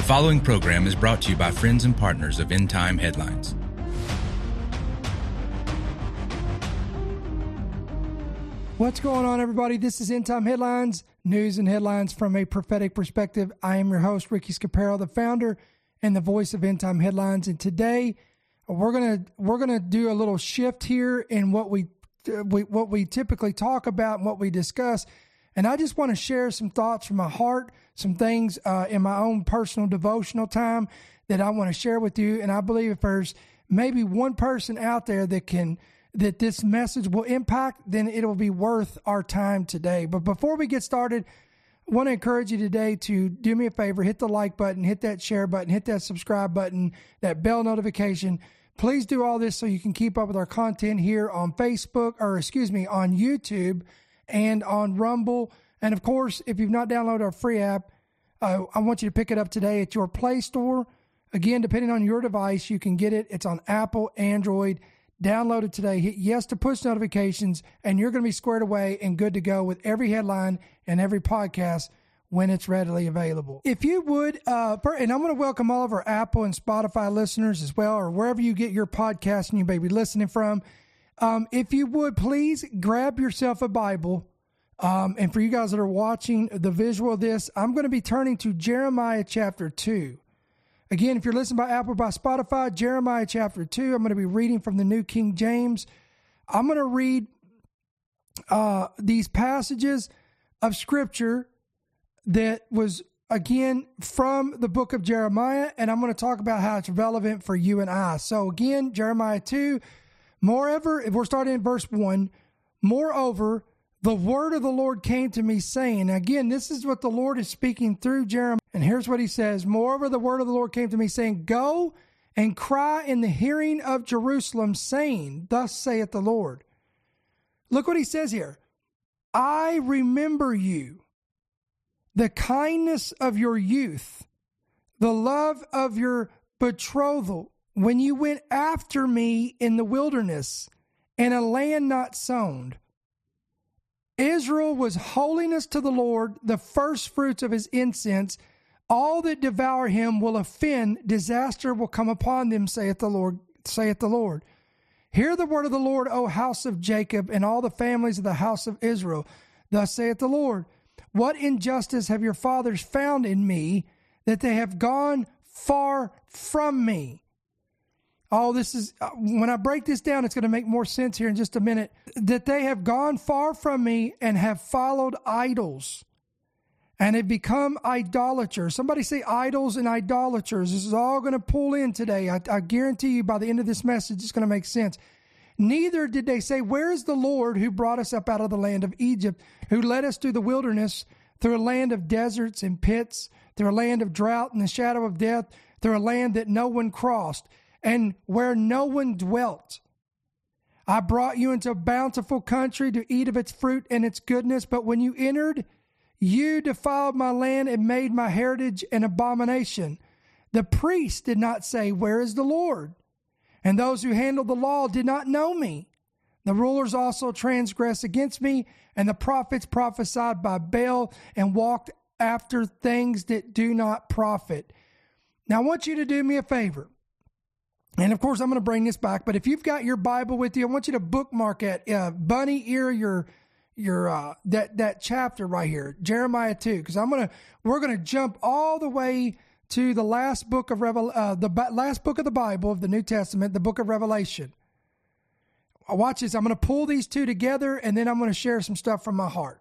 following program is brought to you by friends and partners of End Time Headlines. What's going on, everybody? This is End Time Headlines, news and headlines from a prophetic perspective. I am your host, Ricky Scaparo, the founder and the voice of End Time Headlines. And today, we're gonna do a little shift here in what we typically talk about and what we discuss. And I just want to share some thoughts from my heart, some things in my own personal devotional time that I want to share with you. And I believe if there's maybe one person out there that this message will impact, then it'll be worth our time today. But before we get started, I want to encourage you today to do me a favor, hit the like button, hit that share button, hit that subscribe button, that bell notification. Please do all this so you can keep up with our content here on Facebook, on YouTube and on Rumble. And of course, if you've not downloaded our free app, I want you to pick it up today at your Play Store. Again, depending on your device, you can get it. It's on Apple, Android. Download it today. Hit yes to push notifications, and you're going to be squared away and good to go with every headline and every podcast when it's readily available. If you would, and I'm going to welcome all of our Apple and Spotify listeners as well, or wherever you get your podcast and you may be listening from. If you would, please grab yourself a Bible. And for you guys that are watching the visual of this, I'm going to be turning to Jeremiah chapter 2. Again, if you're listening by Apple or by Spotify, Jeremiah chapter 2, I'm going to be reading from the New King James. I'm going to read these passages of Scripture that was, again, from the book of Jeremiah, and I'm going to talk about how it's relevant for you and I. So again, Jeremiah 2, moreover, if we're starting in verse 1, moreover, the word of the Lord came to me saying, again, this is what the Lord is speaking through Jeremiah. And here's what he says. Moreover, the word of the Lord came to me saying, go and cry in the hearing of Jerusalem, saying, thus saith the Lord. Look what he says here. I remember you, the kindness of your youth, the love of your betrothal, when you went after me in the wilderness, in a land not sown. Israel was holiness to the Lord, the first fruits of his incense. All that devour him will offend, disaster will come upon them, saith the Lord. Hear the word of the Lord, O house of Jacob, and all the families of the house of Israel. Thus saith the Lord, what injustice have your fathers found in me, that they have gone far from me? Oh, this is, when I break this down, it's going to make more sense here in just a minute. That they have gone far from me and have followed idols and have become idolaters. Somebody say idols and idolaters. This is all going to pull in today. I guarantee you by the end of this message, it's going to make sense. Neither did they say, where is the Lord who brought us up out of the land of Egypt, who led us through the wilderness, through a land of deserts and pits, through a land of drought and the shadow of death, through a land that no one crossed, and where no one dwelt. I brought you into a bountiful country to eat of its fruit and its goodness, but when you entered, you defiled my land and made my heritage an abomination. The priests did not say, where is the Lord? And those who handled the law did not know me. The rulers also transgressed against me, and the prophets prophesied by Baal and walked after things that do not profit. Now I want you to do me a favor. And of course, I'm going to bring this back, but if you've got your Bible with you, I want you to bookmark it, bunny ear your that chapter right here, Jeremiah 2, because we're going to jump all the way to the last book of last book of the Bible of the New Testament, the book of Revelation. Watch this. I'm going to pull these two together, and then I'm going to share some stuff from my heart.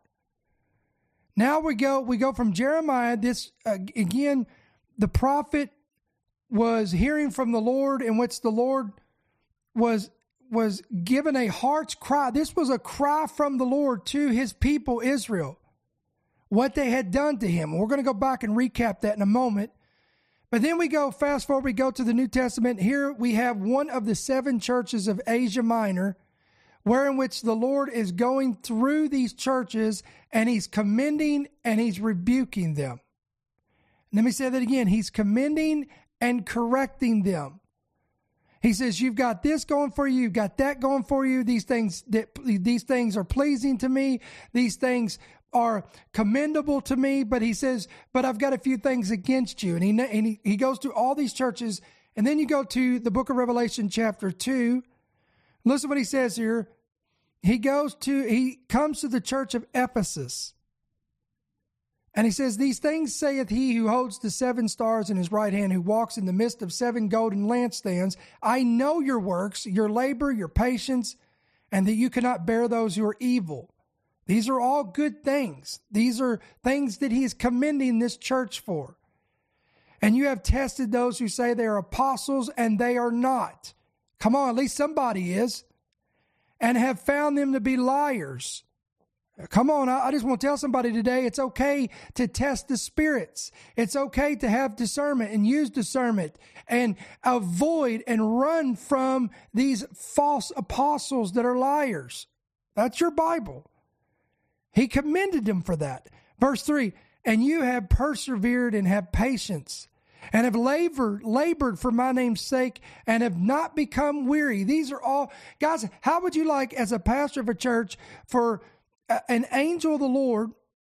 Now we go from Jeremiah. This again, the prophet was hearing from the Lord, in which the Lord was given a heart's cry. This was a cry from the Lord to his people, Israel, what they had done to him. We're going to go back and recap that in a moment. But then fast forward, we go to the New Testament. Here we have one of the 7 churches of Asia Minor, wherein which the Lord is going through these churches, and he's commending and he's rebuking them. Let me say that again. He's commending and correcting them. He says, you've got this going for you. You've got that going for you. These things are pleasing to me. These things are commendable to me, but he says, but I've got a few things against you. And he goes through all these churches. And then you go to the book of Revelation chapter 2. Listen what he says here. He comes to the church of Ephesus. And he says, these things saith he who holds the 7 stars in his right hand, who walks in the midst of 7 golden lampstands. I know your works, your labor, your patience, and that you cannot bear those who are evil. These are all good things. These are things that he is commending this church for. And you have tested those who say they are apostles, and they are not. Come on, at least somebody is. And have found them to be liars. Come on, I just want to tell somebody today, it's okay to test the spirits. It's okay to have discernment and use discernment and avoid and run from these false apostles that are liars. That's your Bible. He commended them for that. Verse 3, and you have persevered and have patience and have labored for my name's sake and have not become weary. These are all, guys, how would you like as a pastor of a church for an angel of the Lord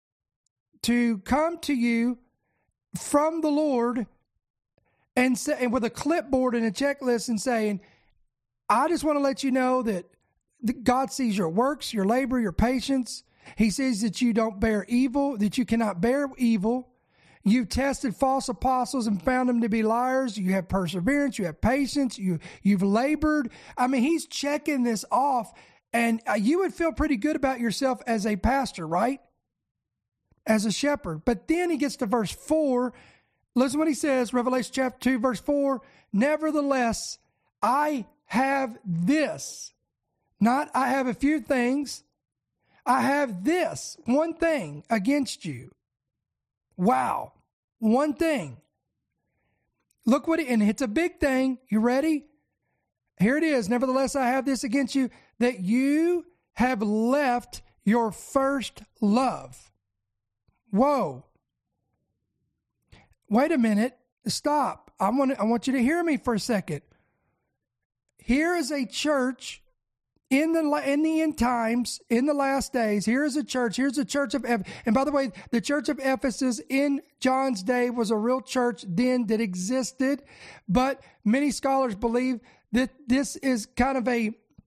to come to you from the Lord and say, and with a clipboard and a checklist and saying, I just want to let you know that God sees your works, your labor, your patience. He says that you don't bear evil, that you cannot bear evil. You've tested false apostles and found them to be liars. You have perseverance. You have patience. You've labored. I mean, he's checking this off. And you would feel pretty good about yourself as a pastor, right? As a shepherd. But then he gets to verse 4. Listen what he says, Revelation chapter 2, verse 4. Nevertheless, I have this. Not I have a few things. I have this one thing against you. Wow. One thing. Look what and it's a big thing. You ready? Here it is. Nevertheless, I have this against you, that you have left your first love. Whoa. Wait a minute. Stop. I want you to hear me for a second. Here is a church in the end times, in the last days. Here's a church. Here's a church of Ephesus. And by the way, the church of Ephesus in John's day was a real church then that existed. But many scholars believe that this is kind of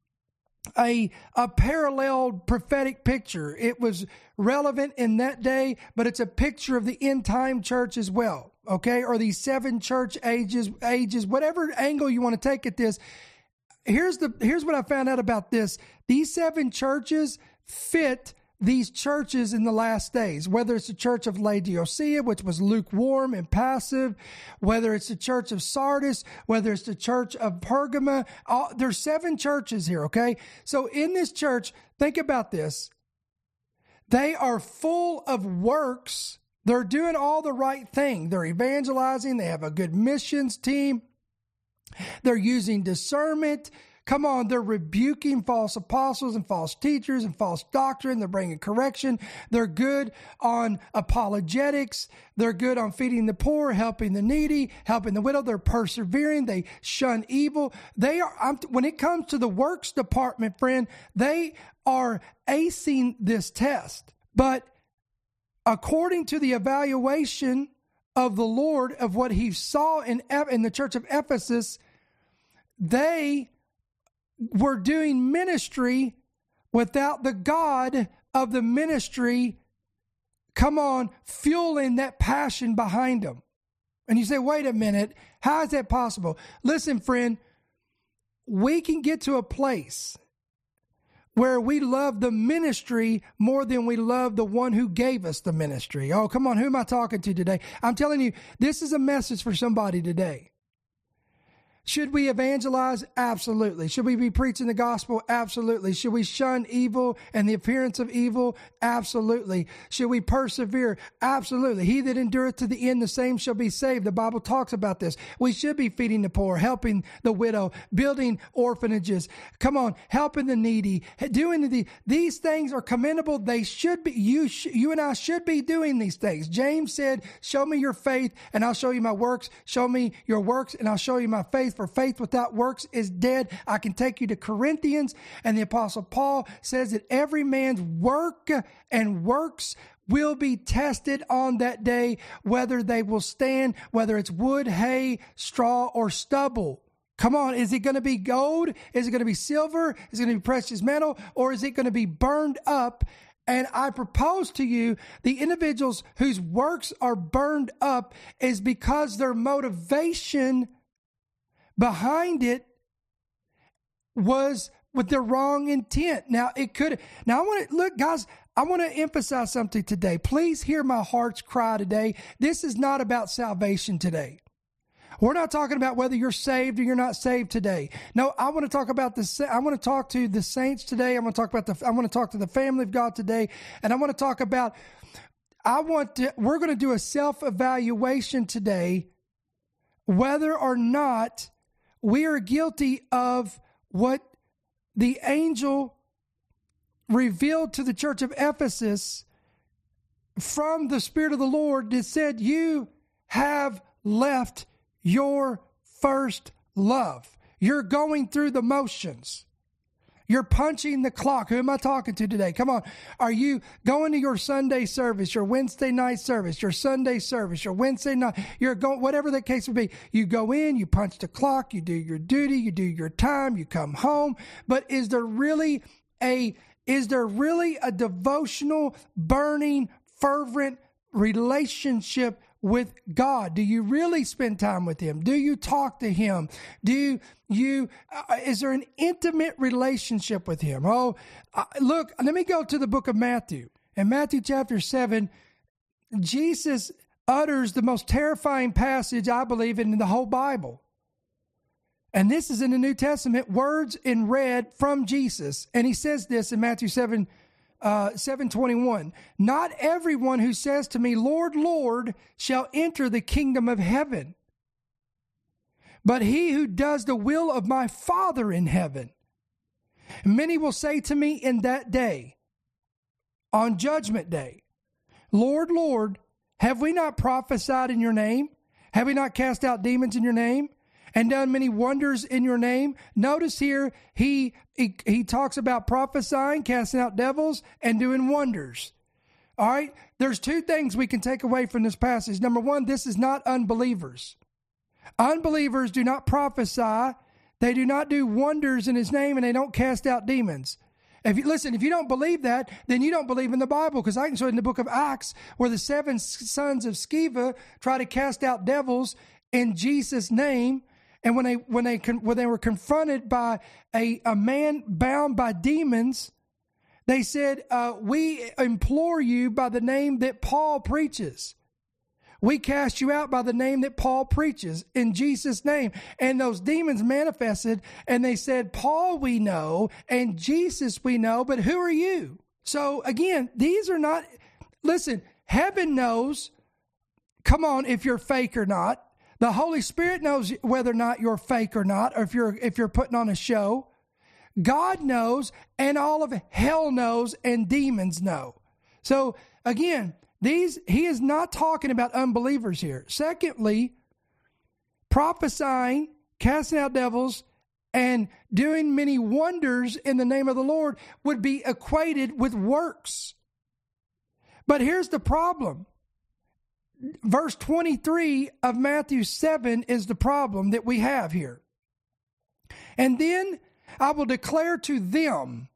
a parallel prophetic picture. It was relevant in that day, but it's a picture of the end time church as well. Okay, or these 7 church ages, whatever angle you want to take at this. Here's what I found out about this. These 7 churches fit these churches in the last days, whether it's the church of Laodicea, which was lukewarm and passive, whether it's the church of Sardis, whether it's the church of Pergamum. There's 7 churches here, okay? So in this church, think about this. They are full of works. They're doing all the right thing. They're evangelizing. They have a good missions team. They're using discernment. Come on, they're rebuking false apostles and false teachers and false doctrine. They're bringing correction. They're good on apologetics. They're good on feeding the poor, helping the needy, helping the widow. They're persevering. They shun evil. They are, when it comes to the works department, friend, they are acing this test. But according to the evaluation of the Lord of what he saw in the church of Ephesus, they were doing ministry without the God of the ministry, come on, fueling that passion behind them. And you say, wait a minute, how is that possible? Listen, friend, we can get to a place where we love the ministry more than we love the one who gave us the ministry. Oh, come on, who am I talking to today? I'm telling you, this is a message for somebody today. Should we evangelize? Absolutely. Should we be preaching the gospel? Absolutely. Should we shun evil and the appearance of evil? Absolutely. Should we persevere? Absolutely. He that endureth to the end, the same shall be saved. The Bible talks about this. We should be feeding the poor, helping the widow, building orphanages. Come on, helping the needy, doing these things are commendable. They should be. You and I should be doing these things. James said, show me your faith and I'll show you my works. Show me your works and I'll show you my faith. for faith without works is dead. I can take you to Corinthians, and the Apostle Paul says that every man's work and works will be tested on that day, whether they will stand, whether it's wood, hay, straw, or stubble. Come on, is it going to be gold? Is it going to be silver? Is it going to be precious metal? Or is it going to be burned up? And I propose to you, the individuals whose works are burned up is because their motivation behind it was with the wrong intent. Now, I want to, look, guys, I want to emphasize something today. Please hear my heart's cry today. This is not about salvation today. We're not talking about whether you're saved or you're not saved today. No, I want to talk about I want to talk to the saints today. I want to talk to the family of God today. And I want to talk about, we're going to do a self-evaluation today, whether or not we are guilty of what the angel revealed to the church of Ephesus from the Spirit of the Lord that said, you have left your first love. You're going through the motions. You're punching the clock. Who am I talking to today? Come on. Are you going to your Sunday service, your Wednesday night service, your Sunday service, your Wednesday night? You're going, whatever the case would be. You go in, you punch the clock, you do your duty, you do your time, you come home. But is there really a devotional, burning, fervent relationship with God? Do you really spend time with Him? Do you talk to Him? Is there an intimate relationship with Him? Look, let me go to the book of Matthew. In Matthew chapter 7, Jesus utters the most terrifying passage, I believe, in the whole Bible. And this is in the New Testament, words in red from Jesus. And He says this in Matthew 7:21. Not everyone who says to me, Lord, Lord, shall enter the kingdom of heaven, but he who does the will of my Father in heaven. Many will say to me in that day, on judgment day, Lord, Lord, have we not prophesied in your name? Have we not cast out demons in your name? And done many wonders in your name? Notice here, he talks about prophesying, casting out devils, and doing wonders. All right? There's two things we can take away from this passage. Number one, this is not unbelievers. Unbelievers do not prophesy. They do not do wonders in His name, and they don't cast out demons. If you don't believe that, then you don't believe in the Bible, because I can show you in the book of Acts where the 7 sons of Sceva try to cast out devils in Jesus' name. And when they were confronted by a man bound by demons, they said, we implore you by the name that Paul preaches. We cast you out by the name that Paul preaches in Jesus' name. And those demons manifested, and they said, Paul we know, and Jesus we know, but who are you? So again, these are not, listen, heaven knows, come on, if you're fake or not. The Holy Spirit knows whether or not you're fake or not, or if you're putting on a show. God knows, and all of hell knows, and demons know. So again, he is not talking about unbelievers here. Secondly, prophesying, casting out devils, and doing many wonders in the name of the Lord would be equated with works. But here's the problem. Verse 23 of Matthew 7 is the problem that we have here. And then I will declare to them,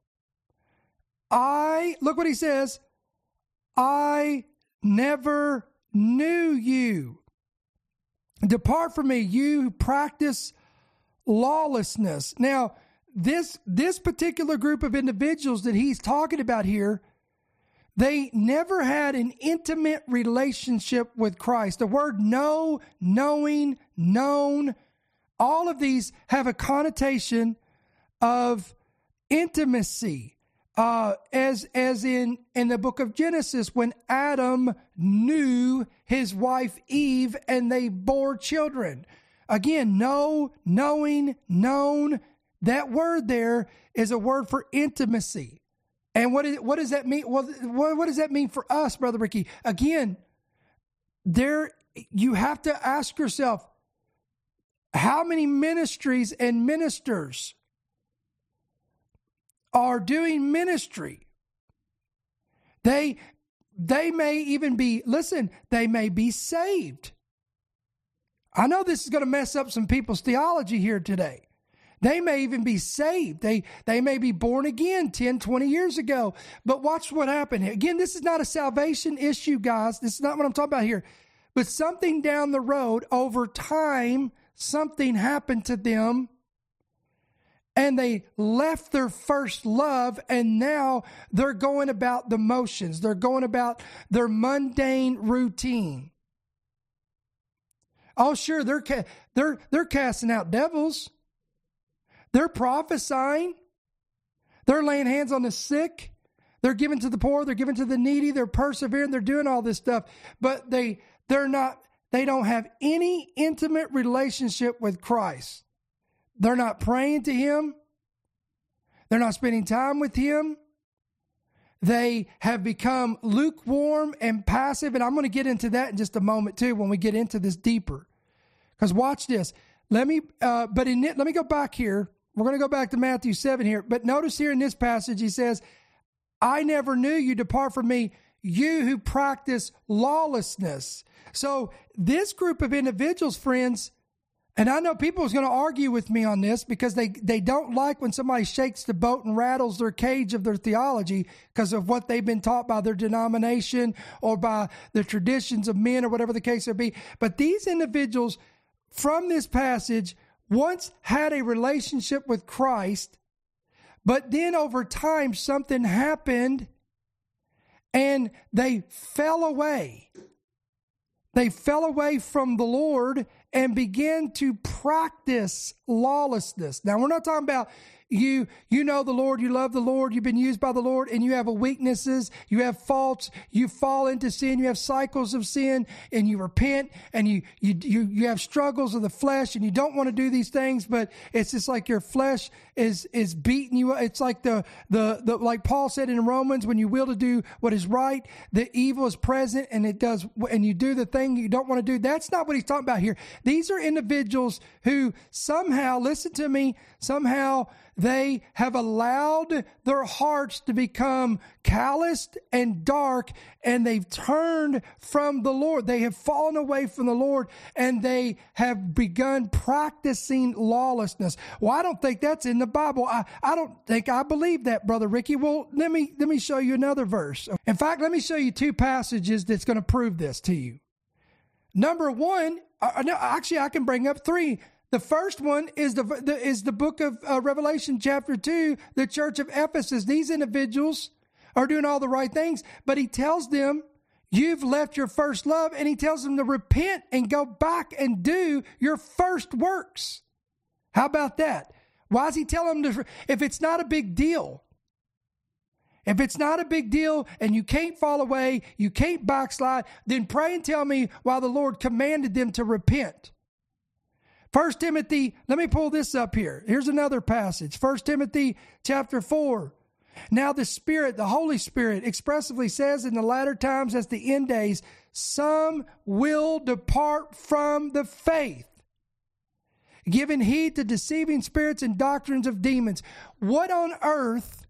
look what he says, I never knew you. Depart from me, you who practice lawlessness. Now, this particular group of individuals that he's talking about here, they never had an intimate relationship with Christ. The word know, knowing, known, all of these have a connotation of intimacy. As in the book of Genesis, when Adam knew his wife Eve and they bore children. Again, know, knowing, known. That word there is a word for intimacy. And what does that mean? Well, what does that mean for us, Brother Ricky? Again, you have to ask yourself, How many ministries and ministers are doing ministry? They may even be, listen, they may be saved. I know this is going to mess up some people's theology here today. They may even be saved. They may be born again 10, 20 years ago. But watch what happened. Again, this is not a salvation issue, guys. This is not what I'm talking about here. But something down the road, over time, something happened to them, and they left their first love, and now they're going about the motions. They're going about their mundane routine. Oh, sure, they're casting out devils. They're prophesying. They're laying hands on the sick. They're giving to the poor. They're giving to the needy. They're persevering. They're doing all this stuff, but they don't have any intimate relationship with Christ. They're not praying to Him. They're not spending time with Him. They have become lukewarm and passive. And I'm going to get into that in just a moment too, when we get into this deeper. Because watch this. Let me go back here. We're going to go back to Matthew 7 here. But notice here in this passage, He says, I never knew you, depart from me, you who practice lawlessness. So this group of individuals, friends, and I know people is going to argue with me on this because they don't like when somebody shakes the boat and rattles their cage of their theology because of what they've been taught by their denomination or by the traditions of men or whatever the case may be. But these individuals from this passage once had a relationship with Christ, but then over time something happened and they fell away. They fell away from the Lord and began to practice lawlessness. Now, we're not talking about you know the Lord, you love the Lord, you've been used by the Lord, and you have weaknesses, you have faults, you fall into sin, you have cycles of sin, and you repent, and you have struggles of the flesh, and you don't want to do these things, but it's just like your flesh is beating you. It's like the like Paul said in Romans, when you will to do what is right, the evil is present, and you do the thing you don't want to do. That's not what he's talking about here. These are individuals who somehow, listen to me, somehow they have allowed their hearts to become calloused and dark, and they've turned from the Lord. They have fallen away from the Lord, and they have begun practicing lawlessness. Well, I don't think that's in the Bible. I don't think I believe that, Brother Ricky. Well, let me show you another verse. In fact, let me show you two passages that's going to prove this to you. Number one, actually, I can bring up three. The first one is the book of Revelation chapter 2, the church of Ephesus. These individuals are doing all the right things, but he tells them, you've left your first love, and he tells them to repent and go back and do your first works. How about that? Why does he tell them to, if it's not a big deal? If it's not a big deal and you can't fall away, you can't backslide, then pray and tell me why the Lord commanded them to repent. 1 Timothy, let me pull this up here. Here's another passage. 1 Timothy chapter 4. Now the Spirit, the Holy Spirit, expressively says in the latter times as the end days, some will depart from the faith, giving heed to deceiving spirits and doctrines of demons. What on earth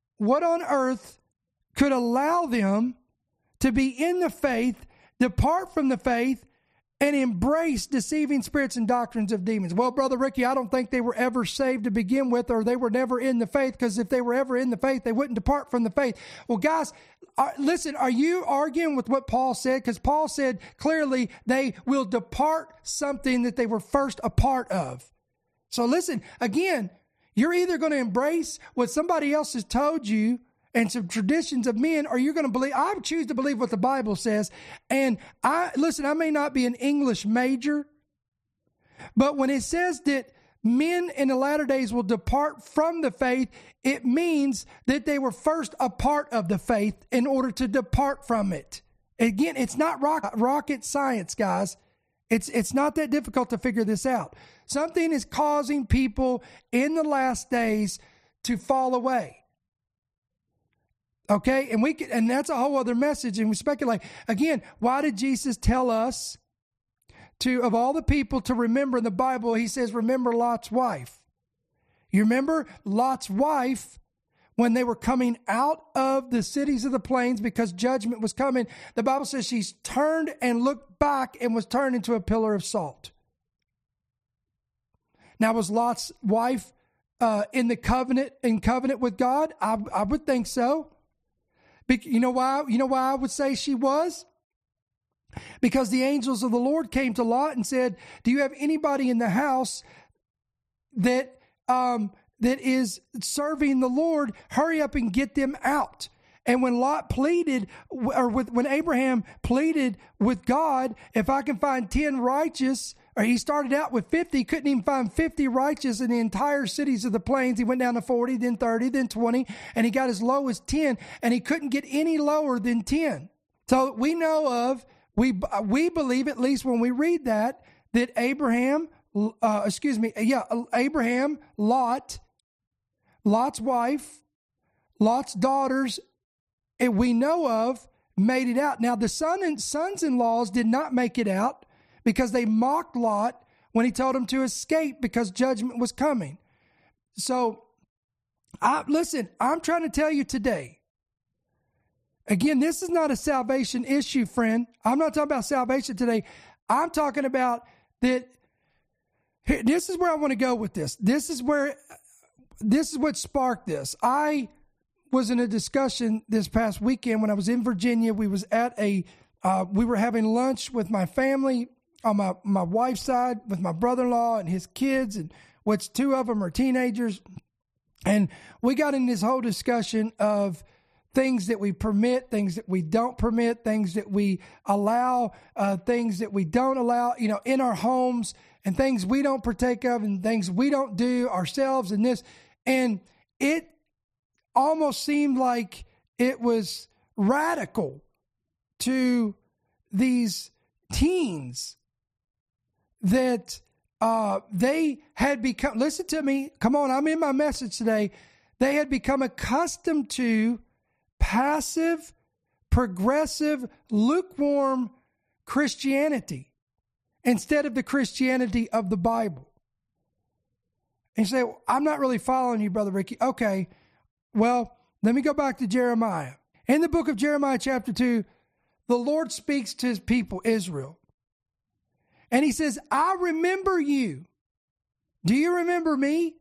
could allow them to be in the faith, depart from the faith, and embrace deceiving spirits and doctrines of demons? Well, Brother Ricky, I don't think they were ever saved to begin with, or they were never in the faith, because if they were ever in the faith, they wouldn't depart from the faith. Well, guys, listen, are you arguing with what Paul said? Because Paul said clearly they will depart something that they were first a part of. So listen, again, you're either going to embrace what somebody else has told you and some traditions of men, or you're going to believe. I choose to believe what the Bible says. And I may not be an English major, but when it says that men in the latter days will depart from the faith, it means that they were first a part of the faith in order to depart from it. Again, it's not rocket science, guys. It's not that difficult to figure this out. Something is causing people in the last days to fall away. Okay, and that's a whole other message, and we speculate. Again, why did Jesus tell us of all the people to remember in the Bible, he says, remember Lot's wife. You remember Lot's wife, when they were coming out of the cities of the plains because judgment was coming, the Bible says she's turned and looked back and was turned into a pillar of salt. Now, was Lot's wife in covenant with God? I would think so. You know why? You know why I would say she was? Because the angels of the Lord came to Lot and said, do you have anybody in the house that is serving the Lord? Hurry up and get them out. And when Lot pleaded, when Abraham pleaded with God, if I can find 10 righteous, or he started out with 50, couldn't even find 50 righteous in the entire cities of the plains. He went down to 40, then 30, then 20, and he got as low as 10, and he couldn't get any lower than 10. So we know of, we believe, at least when we read that Abraham, Lot's wife, Lot's daughters, and we know of, made it out. Now, the sons-in-laws did not make it out because they mocked Lot when he told them to escape because judgment was coming. So, listen, I'm trying to tell you today, again, this is not a salvation issue, friend. I'm not talking about salvation today. I'm talking about that. This is where I want to go with this. This is what sparked this. I was in a discussion this past weekend when I was in Virginia. We was at we were having lunch with my family on my wife's side with my brother-in-law and his kids, and which 2 of them are teenagers. And we got in this whole discussion of things that we permit, things that we don't permit, things that we allow, things that we don't allow, in our homes, and things we don't partake of and things we don't do ourselves and this. And it almost seemed like it was radical to these teens that they had become, listen to me, come on, I'm in my message today. They had become accustomed to passive, progressive, lukewarm Christianity instead of the Christianity of the Bible. And you say, well, I'm not really following you, Brother Ricky. Okay, well, let me go back to Jeremiah. In the book of Jeremiah chapter 2, the Lord speaks to his people, Israel. And he says, I remember you. Do you remember me?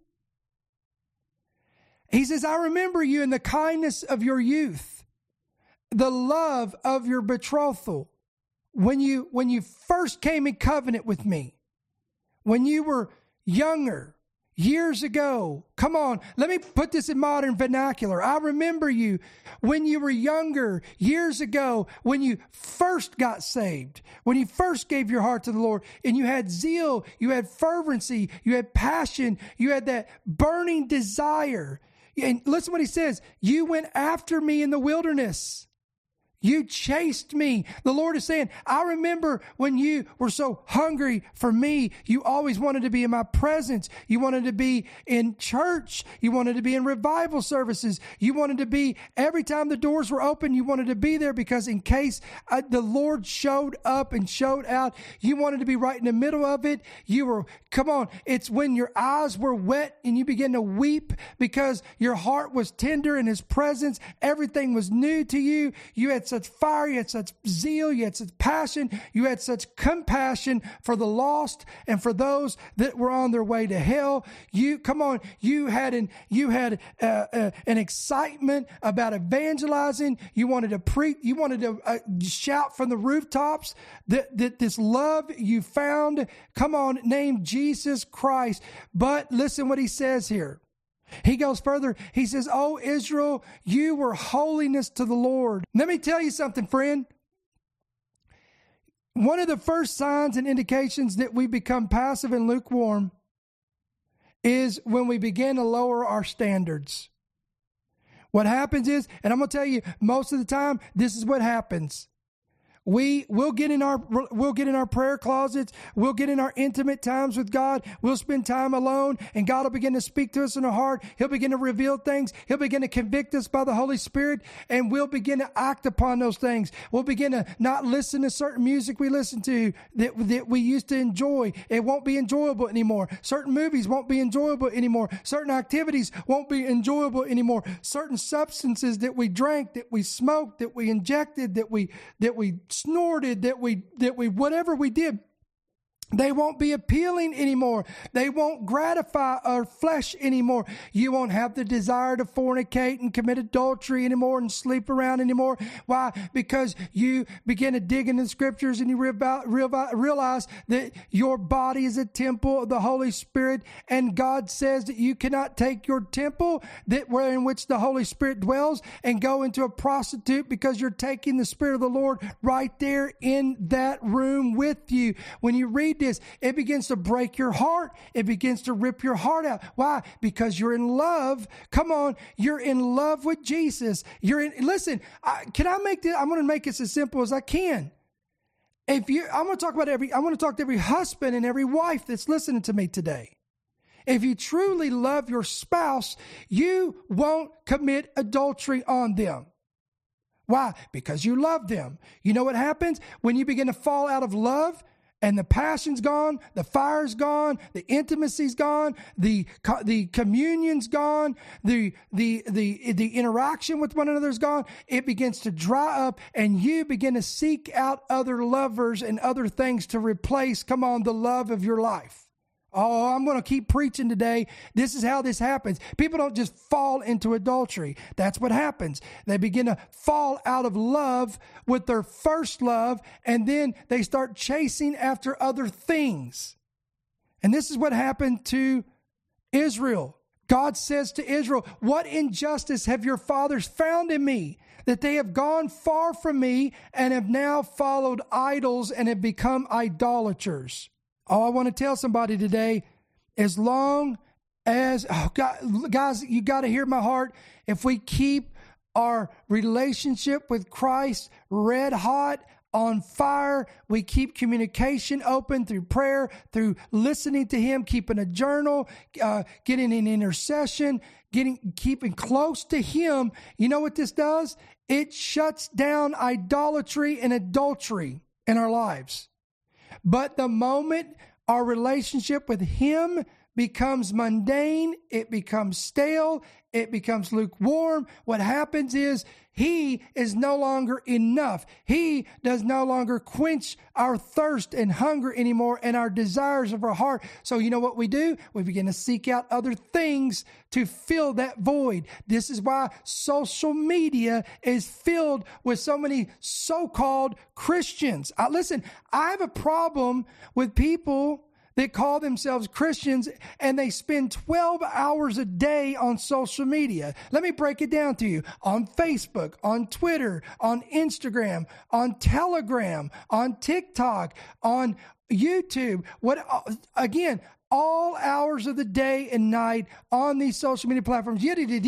He says, I remember you in the kindness of your youth, the love of your betrothal, when you first came in covenant with me, when you were younger, years ago. Come on, let me put this in modern vernacular. I remember you when you were younger, years ago, when you first got saved, when you first gave your heart to the Lord, and you had zeal, you had fervency, you had passion, you had that burning desire. And listen what he says, you went after me in the wilderness. You chased me. The Lord is saying, I remember when you were so hungry for me. You always wanted to be in my presence. You wanted to be in church. You wanted to be in revival services. You wanted to be, every time the doors were open, you wanted to be there because in case the Lord showed up and showed out, you wanted to be right in the middle of it. You were, come on, it's when your eyes were wet and you began to weep because your heart was tender in his presence. Everything was new to you. You had such fire, you had such zeal, you had such passion, you had such compassion for the lost and for those that were on their way to hell. You had an excitement about evangelizing. You wanted to preach. You wanted to shout from the rooftops that this love you found, come on, named Jesus Christ. But listen what he says here. He goes further. He says, "Oh, Israel, you were holiness to the Lord." Let me tell you something, friend. One of the first signs and indications that we become passive and lukewarm is when we begin to lower our standards. What happens is, and I'm going to tell you, most of the time, this is what happens. We'll get in our prayer closets. We'll get in our intimate times with God. We'll spend time alone, and God will begin to speak to us in our heart. He'll begin to reveal things. He'll begin to convict us by the Holy Spirit, and we'll begin to act upon those things. We'll begin to not listen to certain music we listen to that we used to enjoy. It won't be enjoyable anymore. Certain movies won't be enjoyable anymore. Certain activities won't be enjoyable anymore. Certain substances that we drank, that we smoked, that we injected, that we snorted, that we whatever we did, they won't be appealing anymore. They won't gratify our flesh anymore. You won't have the desire to fornicate and commit adultery anymore and sleep around anymore. Why? Because you begin to dig into the scriptures and you realize that your body is a temple of the Holy Spirit, and God says that you cannot take your temple in which the Holy Spirit dwells and go into a prostitute, because you're taking the Spirit of the Lord right there in that room with you. When you read this, it begins to break your heart. It begins to rip your heart out. Why? Because you're in love. Come on. You're in love with Jesus. Listen, can I make this? I'm going to make this as simple as I can. I want to talk to every husband and every wife that's listening to me today. If you truly love your spouse, you won't commit adultery on them. Why? Because you love them. You know what happens when you begin to fall out of love? And the passion's gone, the fire's gone, the intimacy's gone, the communion's gone, the interaction with one another's gone. It begins to dry up, and you begin to seek out other lovers and other things to replace, come on, the love of your life. Oh, I'm going to keep preaching today. This is how this happens. People don't just fall into adultery. That's what happens. They begin to fall out of love with their first love, and then they start chasing after other things. And this is what happened to Israel. God says to Israel, "What injustice have your fathers found in me, that they have gone far from me and have now followed idols and have become idolaters?" Oh, I want to tell somebody today, as long as, guys, you got to hear my heart. If we keep our relationship with Christ red hot, on fire, we keep communication open through prayer, through listening to Him, keeping a journal, getting in intercession, keeping close to Him. You know what this does? It shuts down idolatry and adultery in our lives. But the moment our relationship with Him becomes mundane, it becomes stale, it becomes lukewarm, what happens is He is no longer enough. He does no longer quench our thirst and hunger anymore and our desires of our heart. So you know what we do? We begin to seek out other things to fill that void. This is why social media is filled with so many so-called Christians. Listen, I have a problem with people that call themselves Christians and they spend 12 hours a day on social media. Let me break it down to you. On Facebook, on Twitter, on Instagram, on Telegram, on TikTok, on YouTube. All hours of the day and night on these social media platforms.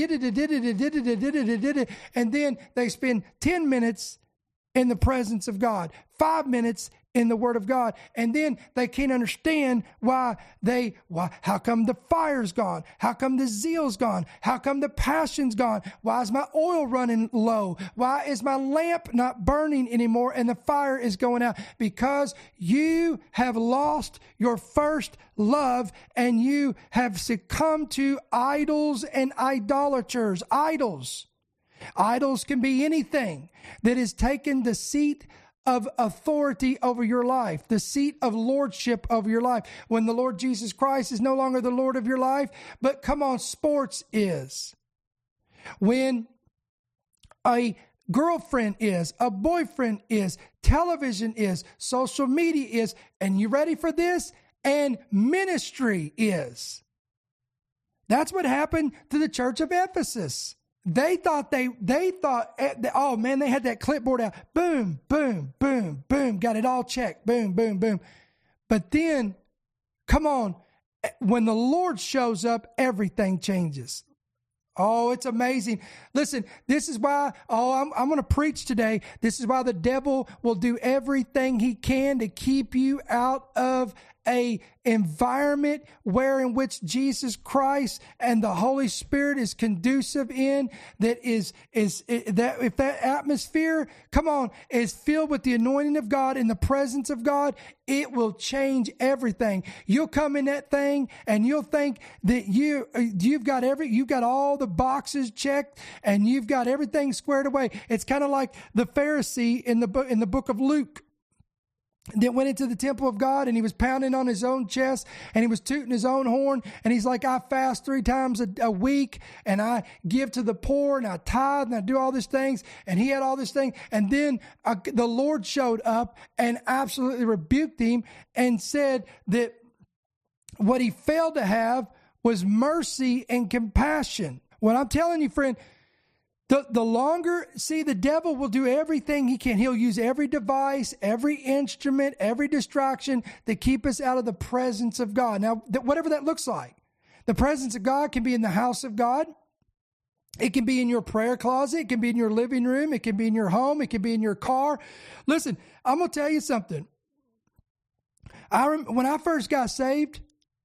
And then they spend 10 minutes in the presence of God, 5 minutes in the Word of God. And then they can't understand how come the fire's gone? How come the zeal's gone? How come the passion's gone? Why is my oil running low? Why is my lamp not burning anymore and the fire is going out? Because you have lost your first love and you have succumbed to idols and idolaters. Idols can be anything that has taken the seat of authority over your life, the seat of lordship over your life. When the Lord Jesus Christ is no longer the Lord of your life, but come on, sports is. When a girlfriend is, a boyfriend is, television is, social media is, and you ready for this? And ministry is. That's what happened to the church of Ephesus. They thought, oh man, they had that clipboard out. Boom, boom, boom, boom. Got it all checked. Boom, boom, boom. But then, come on, when the Lord shows up, everything changes. Oh, it's amazing. Listen, this is why, I'm going to preach today. This is why the devil will do everything he can to keep you out of a environment in which Jesus Christ and the Holy Spirit is conducive in, that that if that atmosphere, come on, is filled with the anointing of God and the presence of God, it will change everything. You'll come in that thing and you'll think that you've got all the boxes checked and you've got everything squared away. It's kind of like the Pharisee in the book of Luke, that went into the temple of God and he was pounding on his own chest and he was tooting his own horn. And he's like, I fast 3 times a week and I give to the poor and I tithe and I do all these things. And he had all this thing. And then the Lord showed up and absolutely rebuked him and said that what he failed to have was mercy and compassion. What I'm telling you, friend, the devil will do everything he can. He'll use every device, every instrument, every distraction to keep us out of the presence of God. Now, whatever that looks like, the presence of God can be in the house of God. It can be in your prayer closet. It can be in your living room. It can be in your home. It can be in your car. Listen, I'm going to tell you something. When I first got saved,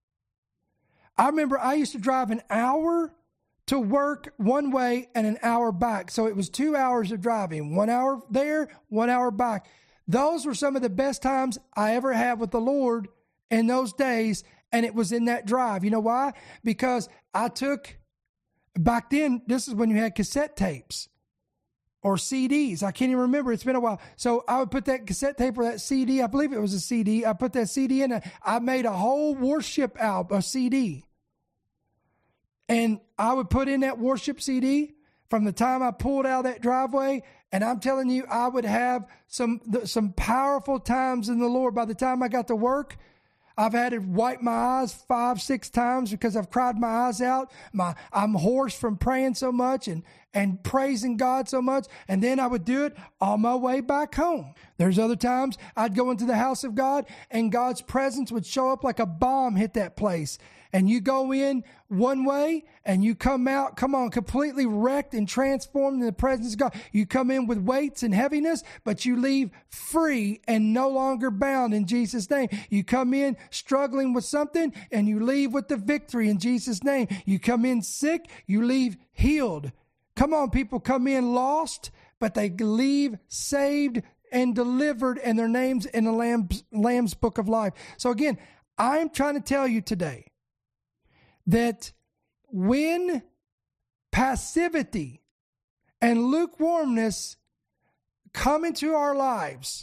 I remember I used to drive an hour to work one way and an hour back. So it was 2 hours of driving, 1 hour there, 1 hour back. Those were some of the best times I ever had with the Lord in those days. And it was in that drive. You know why? Because back then, this is when you had cassette tapes or CDs. I can't even remember. It's been a while. So I would put that cassette tape or that CD. I believe it was a CD. I put that CD in. I made a whole worship album, a CD. And I would put in that worship CD from the time I pulled out of that driveway. And I'm telling you, I would have some powerful times in the Lord. By the time I got to work, I've had to wipe my eyes 5-6 times because I've cried my eyes out. I'm hoarse from praying so much and praising God so much. And then I would do it on my way back home. There's other times I'd go into the house of God and God's presence would show up like a bomb hit that place. And you go in one way and you come out, completely wrecked and transformed in the presence of God. You come in with weights and heaviness, but you leave free and no longer bound in Jesus' name. You come in struggling with something and you leave with the victory in Jesus' name. You come in sick, you leave healed. Come on, people come in lost, but they leave saved and delivered and their names in the Lamb's book of life. So again, I'm trying to tell you today that when passivity and lukewarmness come into our lives,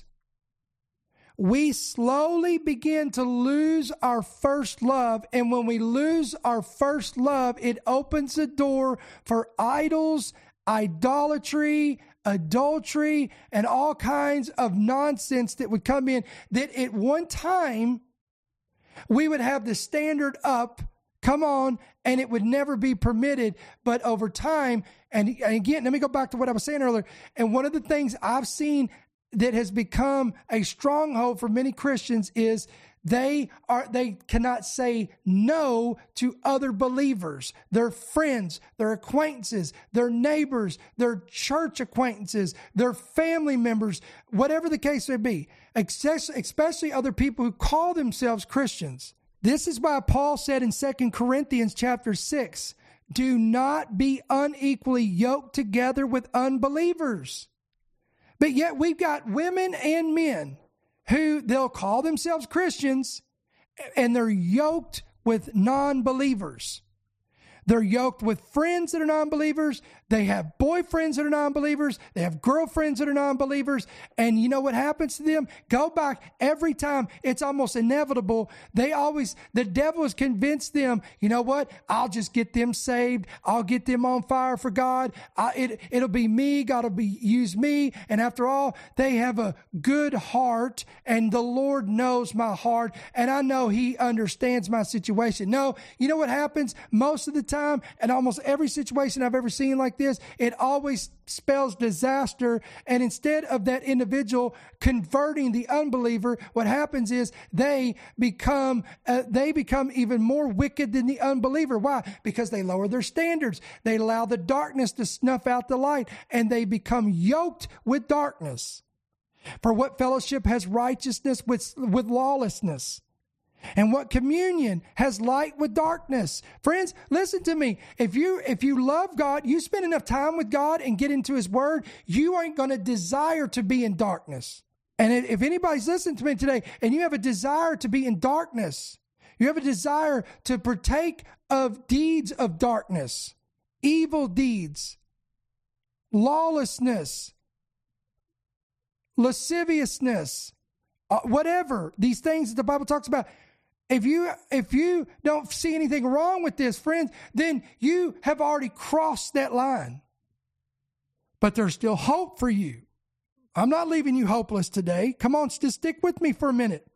we slowly begin to lose our first love. And when we lose our first love, it opens the door for idols, idolatry, adultery, and all kinds of nonsense that would come in, that at one time we would have the standard up, come on, and it would never be permitted. But over time, and again, let me go back to what I was saying earlier. And one of the things I've seen that has become a stronghold for many Christians is they cannot say no to other believers, their friends, their acquaintances, their neighbors, their church acquaintances, their family members, whatever the case may be, especially other people who call themselves Christians. This is why Paul said in 2 Corinthians chapter 6, do not be unequally yoked together with unbelievers. But yet we've got women and men who they'll call themselves Christians and they're yoked with non-believers. They're yoked with friends that are non-believers. They have boyfriends that are non-believers. They have girlfriends that are non-believers. And you know what happens to them? Go back every time. It's almost inevitable. The devil has convinced them, you know what? I'll just get them saved. I'll get them on fire for God. It'll be me. God will use me. And after all, they have a good heart and the Lord knows my heart. And I know He understands my situation. No, you know what happens? Most of the time, time and almost every situation I've ever seen like this, it always spells disaster. And instead of that individual converting the unbeliever, what happens is they become even more wicked than the unbeliever. Why? Because they lower their standards. They allow the darkness to snuff out the light, and they become yoked with darkness. For what fellowship has righteousness with lawlessness? And what communion has light with darkness? Friends, listen to me. If you love God, you spend enough time with God and get into His Word, you ain't going to desire to be in darkness. And if anybody's listening to me today and you have a desire to be in darkness, you have a desire to partake of deeds of darkness, evil deeds, lawlessness, lasciviousness, whatever, these things that the Bible talks about. If you don't see anything wrong with this, friends, then you have already crossed that line. But there's still hope for you. I'm not leaving you hopeless today. Come on, just stick with me for a minute.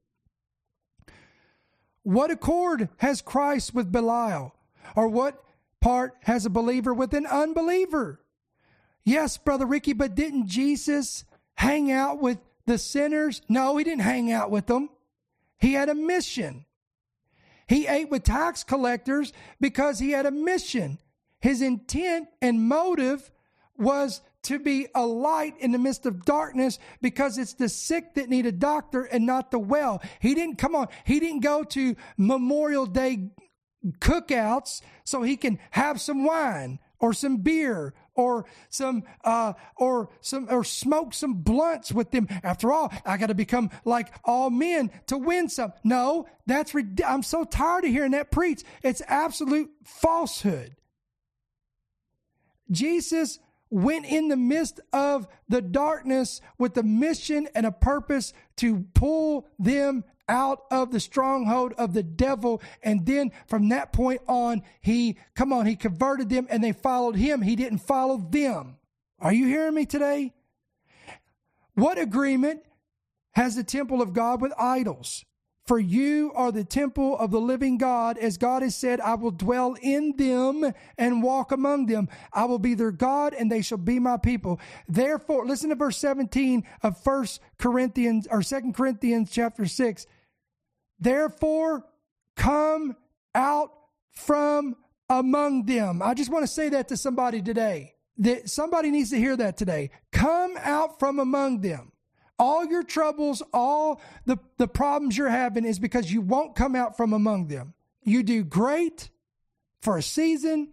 What accord has Christ with Belial? Or what part has a believer with an unbeliever? Yes, Brother Ricky, but didn't Jesus hang out with the sinners? No, He didn't hang out with them. He had a mission. He ate with tax collectors because He had a mission. His intent and motive was to be a light in the midst of darkness, because it's the sick that need a doctor and not the well. He didn't go to Memorial Day cookouts so He can have some wine or some beer or smoke some blunts with them. After all, I got to become like all men to win some. No, I'm so tired of hearing that preach. It's absolute falsehood. Jesus went in the midst of the darkness with a mission and a purpose to pull them out of the stronghold of the devil. And then from that point on, he converted them and they followed Him. He didn't follow them. Are you hearing me today? What agreement has the temple of God with idols? For you are the temple of the living God. As God has said, I will dwell in them and walk among them. I will be their God and they shall be my people. Therefore, listen to verse 17 of 2 Corinthians chapter 6. Therefore, come out from among them. I just want to say that to somebody today. That somebody needs to hear that today. Come out from among them. All your troubles, all the problems you're having is because you won't come out from among them. You do great for a season.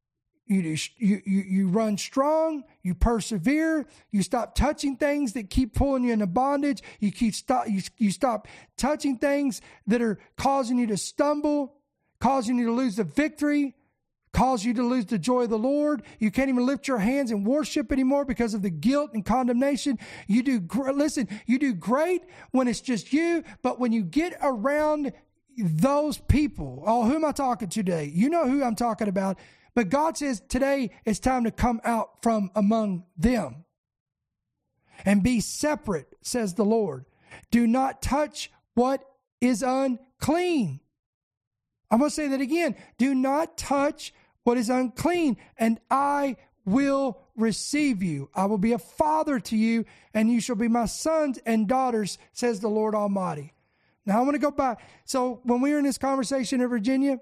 You run strong. You persevere. You stop touching things that keep pulling you into bondage. You stop touching things that are causing you to stumble, causing you to lose the victory, cause you to lose the joy of the Lord. You can't even lift your hands and worship anymore because of the guilt and condemnation. You do great when it's just you, but when you get around those people, who am I talking to today? You know who I'm talking about. But God says today it's time to come out from among them and be separate, says the Lord. Do not touch what is unclean. I'm going to say that again. Do not touch what is unclean, and I will receive you. I will be a father to you, and you shall be my sons and daughters, says the Lord Almighty. Now I want to go back. So when we were in this conversation in Virginia,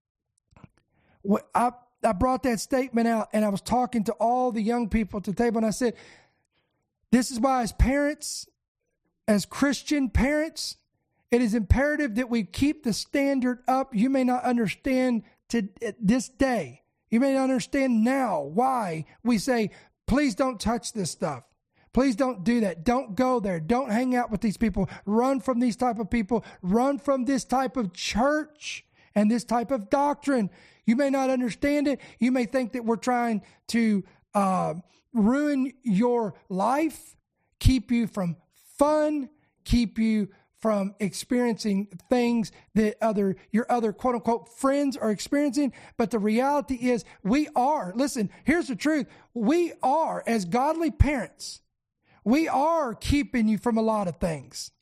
I brought that statement out, and I was talking to all the young people at the table, and I said, this is why as parents, as Christian parents, it is imperative that we keep the standard up. You may not understand to this day. You may not understand now why we say, please don't touch this stuff. Please don't do that. Don't go there. Don't hang out with these people. Run from these type of people. Run from this type of church and this type of doctrine. You may not understand it. You may think that we're trying to ruin your life, keep you from fun, keep you from experiencing things that your other quote unquote friends are experiencing. But the reality is listen, here's the truth. We are, as godly parents, we are keeping you from a lot of things.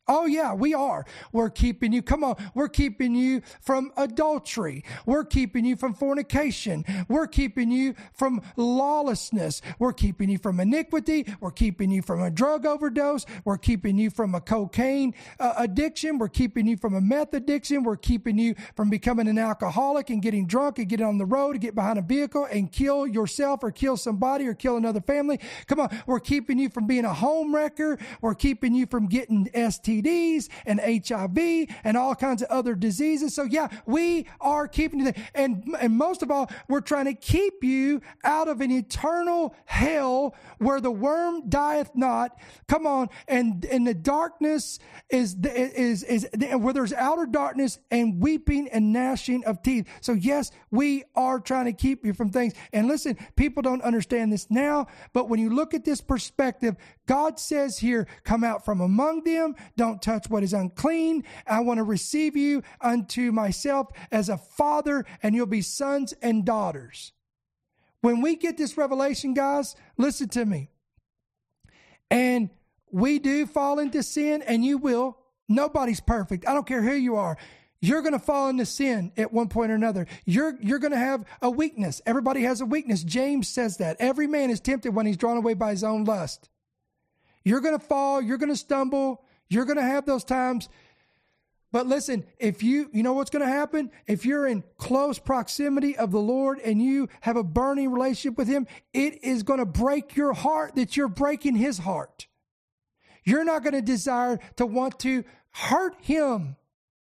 Oh, yeah, we are. We're keeping you. Come on. We're keeping you from adultery. We're keeping you from fornication. We're keeping you from lawlessness. We're keeping you from iniquity. We're keeping you from a drug overdose. We're keeping you from a cocaine addiction. We're keeping you from a meth addiction. We're keeping you from becoming an alcoholic and getting drunk and getting on the road and get behind a vehicle and kill yourself or kill somebody or kill another family. Come on. We're keeping you from being a home wrecker. We're keeping you from getting STDs and HIV and all kinds of other diseases. So yeah, we are keeping you there. And most of all, we're trying to keep you out of an eternal hell where the worm dieth not. Come on. And the darkness is where there's outer darkness and weeping and gnashing of teeth. So yes, we are trying to keep you from things. And listen, people don't understand this now, but when you look at this perspective, God says here, come out from among them. Don't touch what is unclean. I want to receive you unto myself as a father, and you'll be sons and daughters. When we get this revelation, guys, listen to me. And we do fall into sin, and you will. Nobody's perfect. I don't care who you are. You're going to fall into sin at one point or another. You're going to have a weakness. Everybody has a weakness. James says that. Every man is tempted when he's drawn away by his own lust. You're going to fall. You're going to stumble. You're going to have those times. But listen, if you know what's going to happen? If you're in close proximity of the Lord and you have a burning relationship with him, it is going to break your heart that you're breaking his heart. You're not going to desire to want to hurt him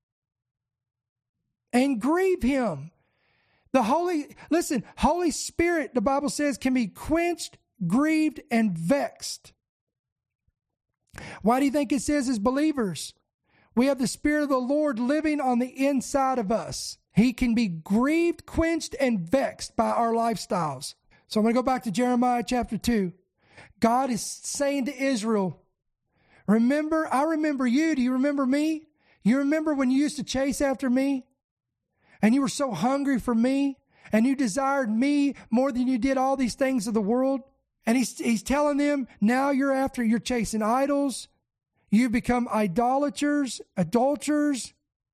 and grieve him. Holy Spirit, the Bible says, can be quenched, grieved, and vexed. Why do you think it says as believers, we have the Spirit of the Lord living on the inside of us? He can be grieved, quenched, and vexed by our lifestyles. So I'm going to go back to Jeremiah chapter 2. God is saying to Israel, I remember you. Do you remember me? You remember when you used to chase after me? And you were so hungry for me? And you desired me more than you did all these things of the world? And he's telling them, now you're chasing idols. You've become idolaters, adulterers.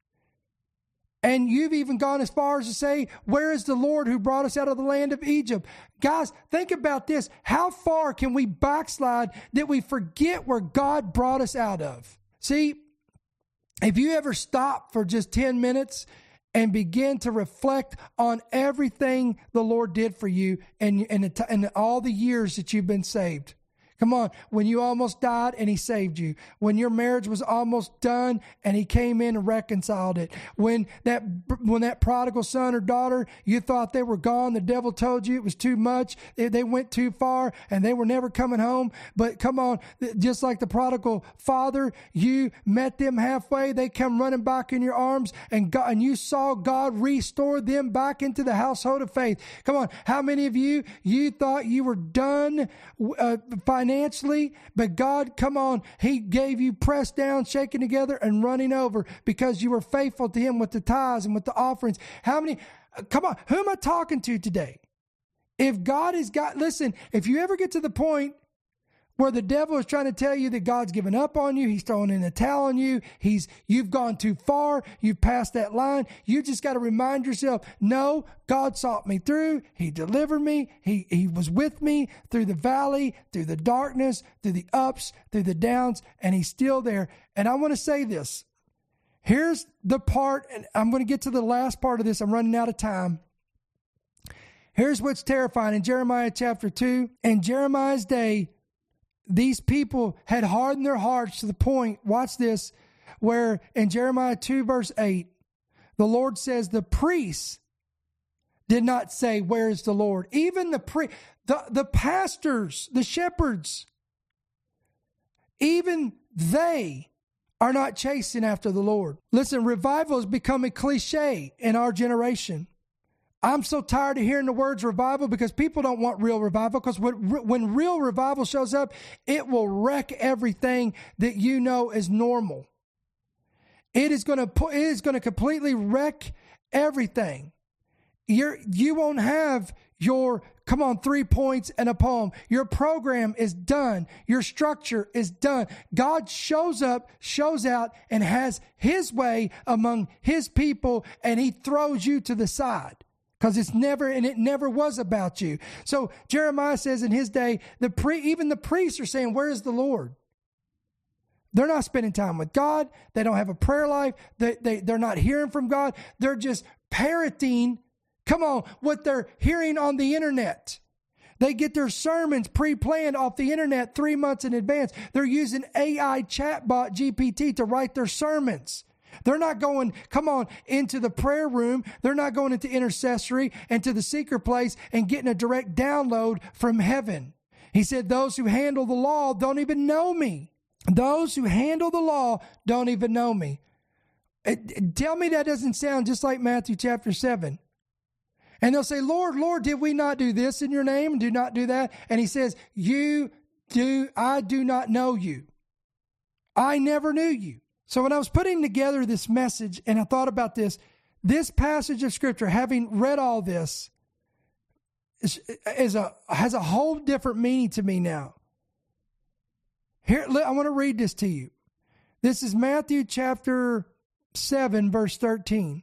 And you've even gone as far as to say, where is the Lord who brought us out of the land of Egypt? Guys, think about this. How far can we backslide that we forget where God brought us out of? See, if you ever stop for just 10 minutes and begin to reflect on everything the Lord did for you and all the years that you've been saved. Come on, when you almost died and he saved you. When your marriage was almost done and he came in and reconciled it. When that prodigal son or daughter, you thought they were gone. The devil told you it was too much. They went too far and they were never coming home. But come on, just like the prodigal father, you met them halfway. They come running back in your arms and you saw God restore them back into the household of faith. Come on, how many of you thought you were done financially, but God, come on, he gave you pressed down, shaken together, and running over because you were faithful to him with the tithes and with the offerings. How many, come on, who am I talking to today? If God has got, listen, if you ever get to the point where the devil is trying to tell you that God's given up on you, he's throwing in a towel on you, you've gone too far, you've passed that line, you just got to remind yourself, no, God sought me through, he delivered me, he was with me through the valley, through the darkness, through the ups, through the downs, and he's still there. And I want to say this, here's the part, and I'm going to get to the last part of this, I'm running out of time. Here's what's terrifying in Jeremiah chapter 2, in Jeremiah's day, these people had hardened their hearts to the point, watch this, where in Jeremiah 2 verse 8, the Lord says the priests did not say, where is the Lord? Even the pastors, the shepherds, even they are not chasing after the Lord. Listen, revival has become a cliche in our generation. I'm so tired of hearing the words revival because people don't want real revival, because when real revival shows up, it will wreck everything that you know is normal. It is going to completely wreck everything. You won't have your 3 points and a poem. Your program is done. Your structure is done. God shows up, shows out, and has his way among his people, and he throws you to the side. Because it never was about you. So Jeremiah says in his day, even the priests are saying, where is the Lord? They're not spending time with God. They don't have a prayer life. They're not hearing from God. They're just parroting, what they're hearing on the internet. They get their sermons pre-planned off the internet 3 months in advance. They're using AI chatbot GPT to write their sermons. They're not going, into the prayer room. They're not going into intercessory and to the secret place and getting a direct download from heaven. He said, those who handle the law don't even know me. Those who handle the law don't even know me. Tell me that doesn't sound just like Matthew chapter 7. And they'll say, Lord, Lord, did we not do this in your name and do not do that? And he says, I do not know you. I never knew you. So when I was putting together this message and I thought about this passage of scripture, having read all this, has a whole different meaning to me now. Here, I want to read this to you. This is Matthew chapter 7, verse 13.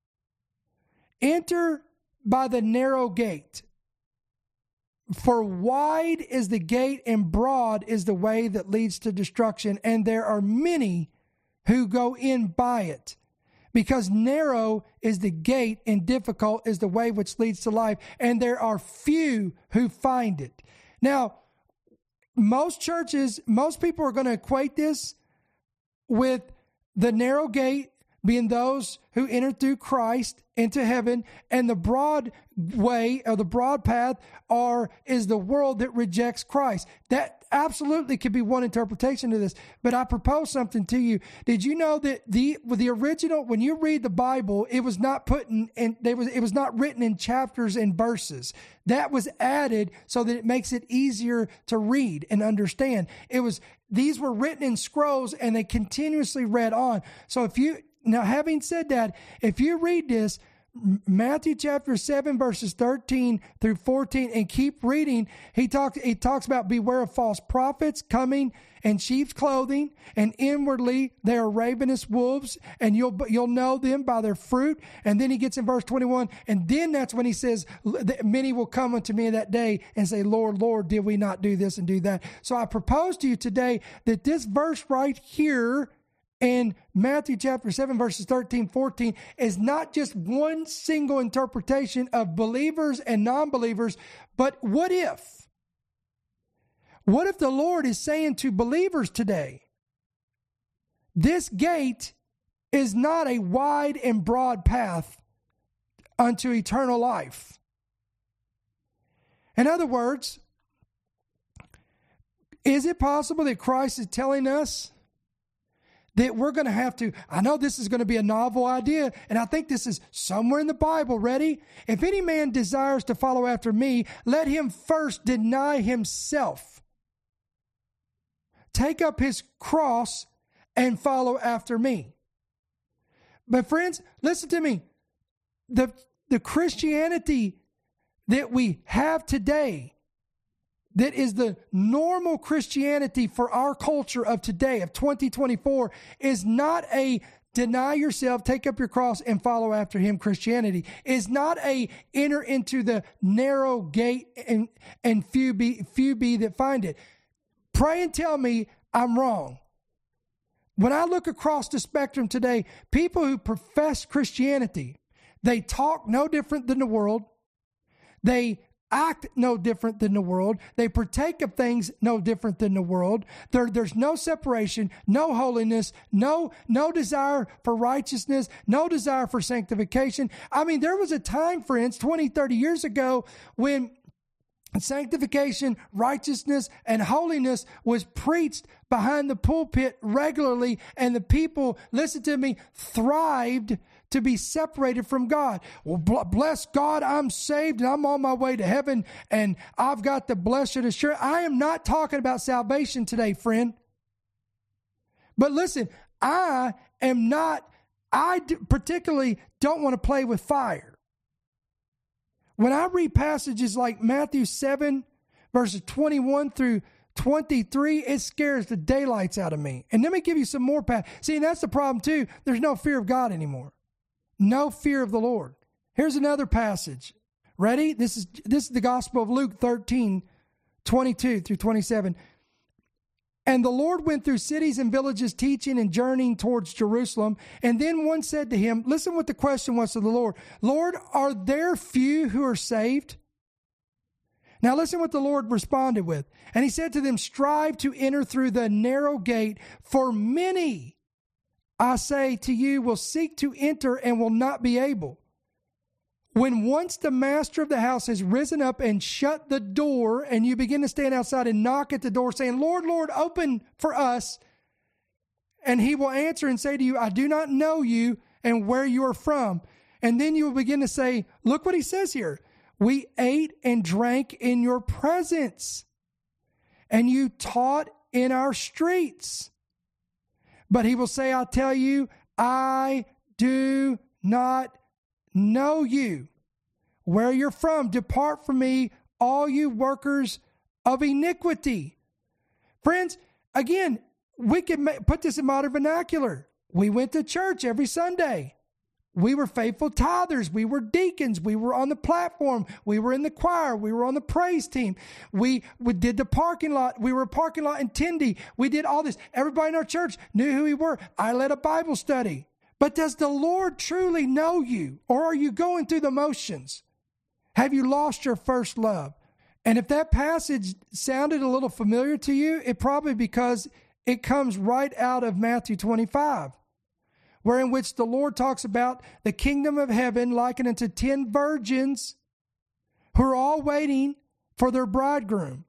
Enter by the narrow gate, for wide is the gate and broad is the way that leads to destruction, and there are many who go in by it. Because narrow is the gate and difficult is the way which leads to life, and there are few who find it. Now, most people are going to equate this with the narrow gate being those who enter through Christ into heaven, and the broad way or the broad path is the world that rejects Christ. That absolutely could be one interpretation of this, but I propose something to you. Did you know that the original, when you read the Bible, it was not it was not written in chapters and verses. That was added so that it makes it easier to read and understand. These were written in scrolls and they continuously read on. So now having said that, if you read this, Matthew chapter 7 verses 13 through 14 and keep reading, he talks about beware of false prophets coming in sheep's clothing, and inwardly they are ravenous wolves, and you'll know them by their fruit. And then he gets in verse 21, and then that's when he says, many will come unto me in that day and say, Lord, Lord, did we not do this and do that? So I propose to you today that this verse right here in Matthew chapter 7, verses 13, 14, is not just one single interpretation of believers and non-believers, but what if? What if the Lord is saying to believers today, this gate is not a wide and broad path unto eternal life? In other words, is it possible that Christ is telling us that we're going to have to, I know this is going to be a novel idea, and I think this is somewhere in the Bible. Ready? If any man desires to follow after me, let him first deny himself, take up his cross, and follow after me. But friends, listen to me. The Christianity that we have today, that is the normal Christianity for our culture of today, of 2024, is not a deny yourself, take up your cross, and follow after him Christianity. Is not a enter into the narrow gate and few be that find it. Pray and tell me I'm wrong. When I look across the spectrum today, people who profess Christianity, they talk no different than the world. They act no different than the world. They partake of things no different than the world. There's no separation, no holiness, no desire for righteousness, no desire for sanctification. I mean, there was a time, friends, 20, 30 years ago when sanctification, righteousness, and holiness was preached behind the pulpit regularly, and the people, listen to me, thrived to be separated from God. Well, bless God, I'm saved and I'm on my way to heaven and I've got the blessed assurance. I am not talking about salvation today, friend. But listen, I particularly don't want to play with fire. When I read passages like Matthew 7, verses 21 through 23, it scares the daylights out of me. And let me give you some more. See, and that's the problem too. There's no fear of God anymore. No fear of the Lord. Here's another passage. Ready? This is the Gospel of Luke 13, 22 through 27. And the Lord went through cities and villages, teaching and journeying towards Jerusalem. And then one said to him, listen what the question was to the Lord. Lord, are there few who are saved? Now listen what the Lord responded with. And he said to them, strive to enter through the narrow gate, for many, I say to you, will seek to enter and will not be able. When once the master of the house has risen up and shut the door, and you begin to stand outside and knock at the door saying, Lord, Lord, open for us. And he will answer and say to you, I do not know you and where you are from. And then you will begin to say, look what he says here. We ate and drank in your presence, and you taught in our streets. But he will say, I tell you, I do not know you, where you're from. Depart from me, all you workers of iniquity. Friends, again, we can put this in modern vernacular. We went to church every Sunday. We were faithful tithers. We were deacons. We were on the platform. We were in the choir. We were on the praise team. We did the parking lot. We were a parking lot attendee. We did all this. Everybody in our church knew who we were. I led a Bible study. But does the Lord truly know you? Or are you going through the motions? Have you lost your first love? And if that passage sounded a little familiar to you, it probably because it comes right out of Matthew 25, where in which the Lord talks about the kingdom of heaven likened unto 10 virgins who are all waiting for their bridegroom.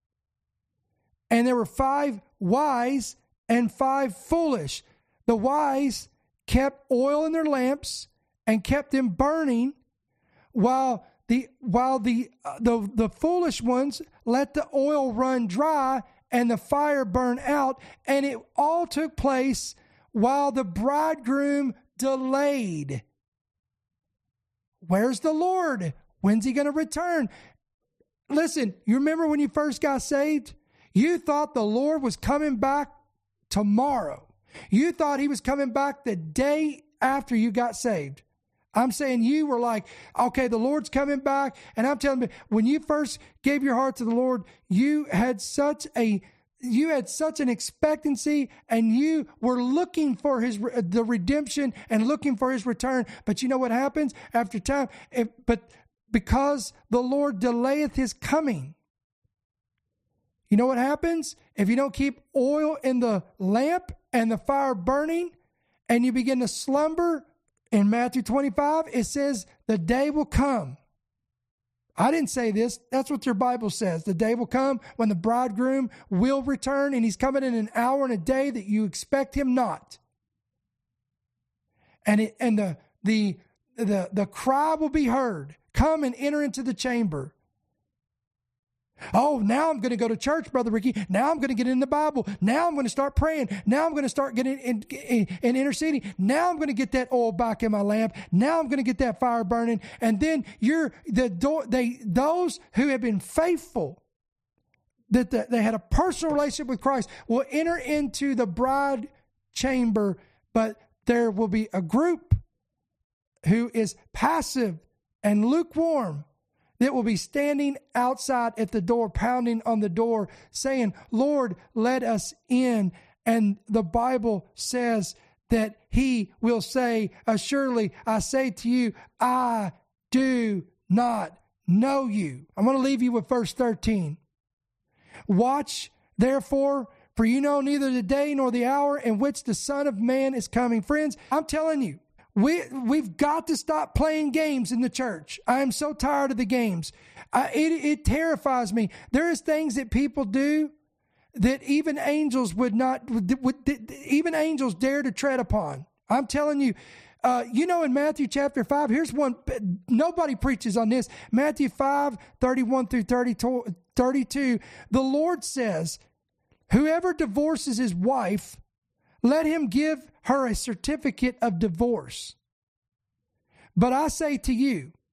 And there were 5 wise and 5 foolish. The wise kept oil in their lamps and kept them burning, while the foolish ones let the oil run dry and the fire burn out. And it all took place while the bridegroom delayed. Where's the Lord? When's he going to return? Listen, you remember when you first got saved? You thought the Lord was coming back tomorrow. You thought he was coming back the day after you got saved. I'm saying you were like, okay, the Lord's coming back. And I'm telling you, when you first gave your heart to the Lord, you had such an expectancy, and you were looking for the redemption and looking for his return. But you know what happens after time? But because the Lord delayeth his coming, you know what happens? If you don't keep oil in the lamp and the fire burning, and you begin to slumber, in Matthew 25, it says the day will come. I didn't say this. That's what your Bible says. The day will come when the bridegroom will return, and he's coming in an hour and a day that you expect him not. And the cry will be heard. Come and enter into the chamber. Oh, now I'm going to go to church, Brother Ricky. Now I'm going to get in the Bible. Now I'm going to start praying. Now I'm going to start getting in interceding. Now I'm going to get that oil back in my lamp. Now I'm going to get that fire burning. And then those who have been faithful, that they had a personal relationship with Christ, will enter into the bride chamber. But there will be a group who is passive and lukewarm, that will be standing outside at the door, pounding on the door, saying, Lord, let us in. And the Bible says that he will say, surely I say to you, I do not know you. I'm going to leave you with verse 13. Watch, therefore, for you know neither the day nor the hour in which the Son of Man is coming. Friends, I'm telling you, We've got to stop playing games in the church. I am so tired of the games. It terrifies me. There is things that people do that even angels even angels dare to tread upon. I'm telling you, in Matthew chapter 5, here's one, nobody preaches on this. Matthew 5, 31 through 32, the Lord says, whoever divorces his wife, let him give her a certificate of divorce. But I say to you,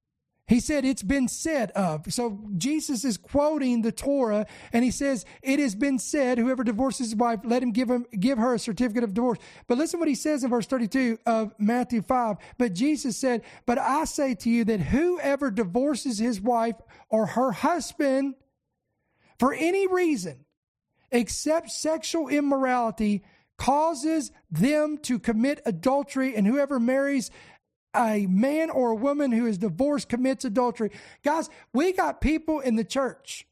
He said, it's been said of. So Jesus is quoting the Torah, and he says, it has been said, whoever divorces his wife, let him give her a certificate of divorce. But listen what he says in verse 32 of Matthew 5. But Jesus said, but I say to you that whoever divorces his wife or her husband for any reason, except sexual immorality, causes them to commit adultery, and whoever marries a man or a woman who is divorced commits adultery. Guys, we got people in the church.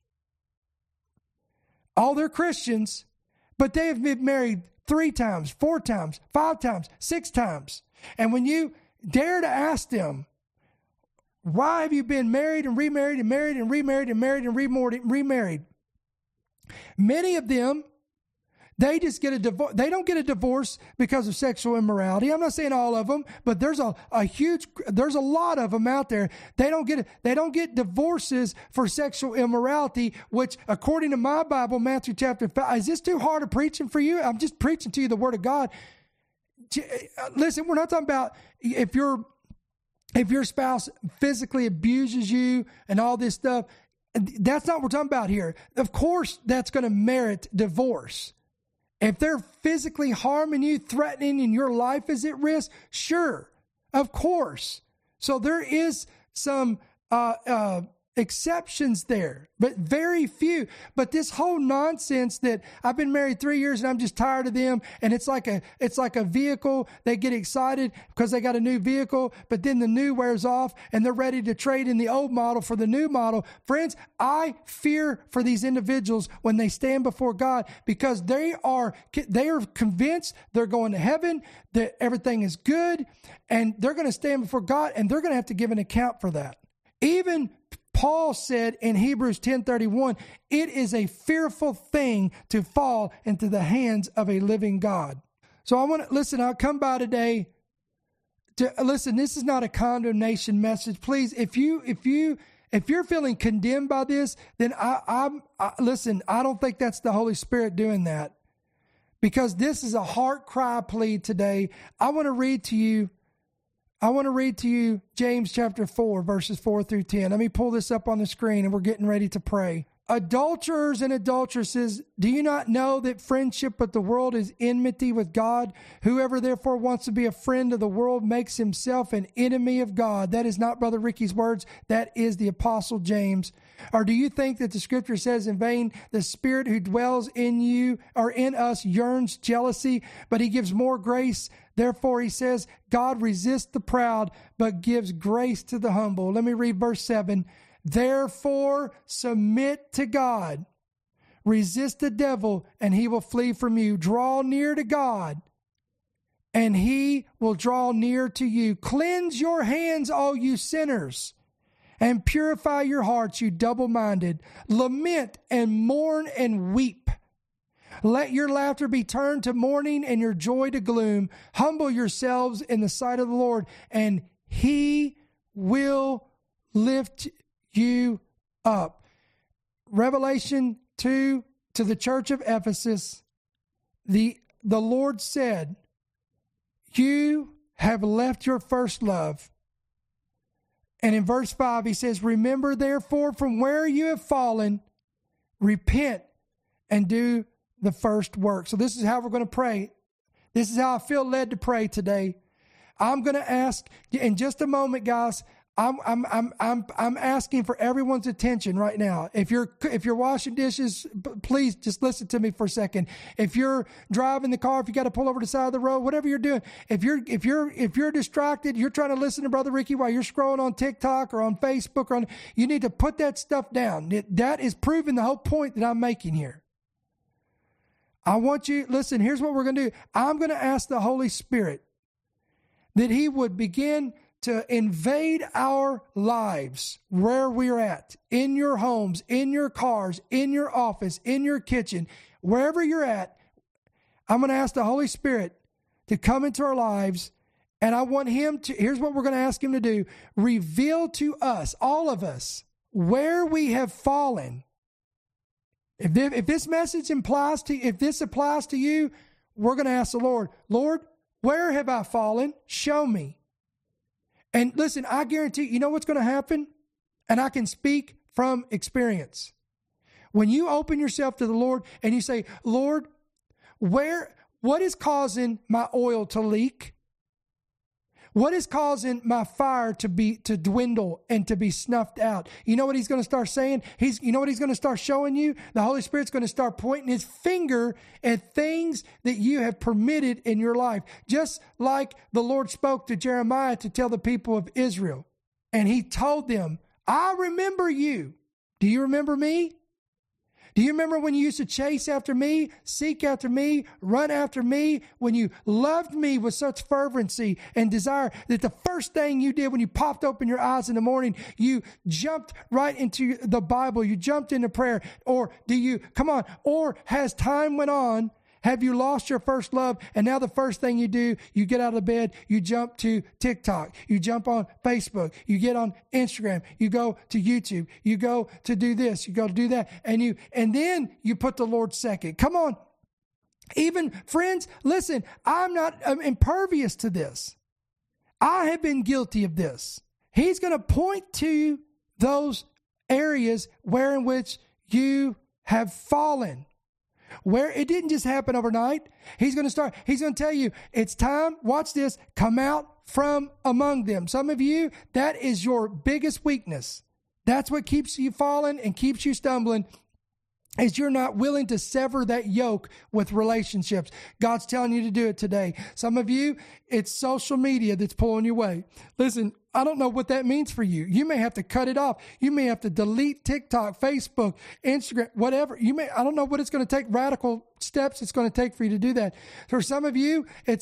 All they're Christians, but they have been married 3 times, 4 times, 5 times, 6 times. And when you dare to ask them, why have you been married and remarried and married and remarried and married and remarried? Many of them, they just get a divorce. They don't get a divorce because of sexual immorality. I'm not saying all of them, but there's a lot of them out there. They don't get divorces for sexual immorality, which according to my Bible, Matthew chapter 5, is this too hard of preaching for you? I'm just preaching to you the word of God. Listen, we're not talking about if your spouse physically abuses you and all this stuff. That's not what we're talking about here. Of course, that's going to merit divorce. If they're physically harming you, threatening, and your life is at risk, sure, of course. So there is some exceptions there, but very few. But this whole nonsense that I've been married 3 years and I'm just tired of them, and it's like a vehicle. They get excited because they got a new vehicle, but then the new wears off and they're ready to trade in the old model for the new model. Friends, I fear for these individuals when they stand before God, because they are convinced they're going to heaven, that everything is good, and they're going to stand before God and they're going to have to give an account for that. Even Paul said in Hebrews 10:31, it is a fearful thing to fall into the hands of a living God. So I'll come by today to listen. This is not a condemnation message. Please, if you're feeling condemned by this, then listen, I don't think that's the Holy Spirit doing that, because this is a heart cry plea today. I want to read to you James chapter 4, verses 4 through 10. Let me pull this up on the screen, and we're getting ready to pray. Adulterers and adulteresses, do you not know that friendship with the world is enmity with God? Whoever therefore wants to be a friend of the world makes himself an enemy of God. That is not Brother Ricky's words. That is the Apostle James. Or do you think that the scripture says in vain, the Spirit who dwells in you or in us yearns jealousy, but he gives more grace? Therefore, he says, God resists the proud, but gives grace to the humble. Let me read verse 7. Therefore, submit to God. Resist the devil, and he will flee from you. Draw near to God, and he will draw near to you. Cleanse your hands, all you sinners, and purify your hearts, you double-minded. Lament and mourn and weep. Let your laughter be turned to mourning and your joy to gloom. Humble yourselves in the sight of the Lord, and he will lift you up. Revelation 2, to the church of Ephesus, the Lord said, you have left your first love. And in verse 5, he says, remember therefore from where you have fallen, repent and do the first work. So this is how we're going to pray. This is how I feel led to pray today. I'm going to ask in just a moment, guys. I'm asking for everyone's attention right now. If you're washing dishes, please just listen to me for a second. If you're driving the car, if you got to pull over to the side of the road, whatever you're doing, if you're distracted, you're trying to listen to Brother Ricky while you're scrolling on TikTok or on Facebook, you need to put that stuff down. That is proving the whole point that I'm making here. I want you, listen, here's what we're going to do. I'm going to ask the Holy Spirit that he would begin to invade our lives where we're at, in your homes, in your cars, in your office, in your kitchen, wherever you're at. I'm going to ask the Holy Spirit to come into our lives, and I want him to, here's what we're going to ask him to do, reveal to us, all of us, where we have fallen. If this message applies to you, we're going to ask the Lord, where have I fallen? Show me. And listen, I guarantee you know what's going to happen? And I can speak from experience. When you open yourself to the Lord and you say, Lord, what is causing my oil to leak? What is causing my fire to dwindle and to be snuffed out? You know what he's going to start saying? You know what he's going to start showing you? The Holy Spirit's going to start pointing his finger at things that you have permitted in your life. Just like the Lord spoke to Jeremiah to tell the people of Israel. And he told them, I remember you. Do you remember me? Do you remember when you used to chase after me, seek after me, run after me, when you loved me with such fervency and desire that the first thing you did when you popped open your eyes in the morning, you jumped right into the Bible, you jumped into prayer? Or or has time went on, have you lost your first love? And now the first thing you do, you get out of bed, you jump to TikTok, you jump on Facebook, you get on Instagram, you go to YouTube, you go to do this, you go to do that, and then you put the Lord second. Come on. Even friends, listen, I'm impervious to this. I have been guilty of this. He's going to point to those areas in which you have fallen. Where it didn't just happen overnight. He's going to tell you, it's time, watch this, come out from among them. Some of you, that is your biggest weakness. That's what keeps you falling and keeps you stumbling, is you're not willing to sever that yoke with relationships. God's telling you to do it today. Some of you, it's social media that's pulling you away. Listen, I don't know what that means for you. You may have to cut it off. You may have to delete TikTok, Facebook, Instagram, whatever. I don't know what it's going to take, radical steps it's going to take for you to do that. For some of you, it's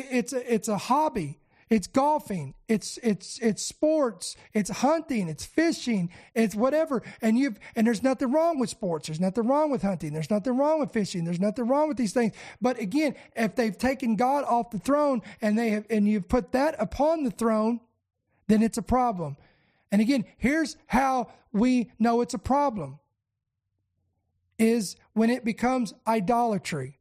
a hobby. It's golfing, it's sports, it's hunting, it's fishing, it's whatever. And there's nothing wrong with sports. There's nothing wrong with hunting. There's nothing wrong with fishing. There's nothing wrong with these things. But again, if they've taken God off the throne and you've put that upon the throne, then it's a problem. And again, here's how we know it's a problem, is when it becomes idolatry.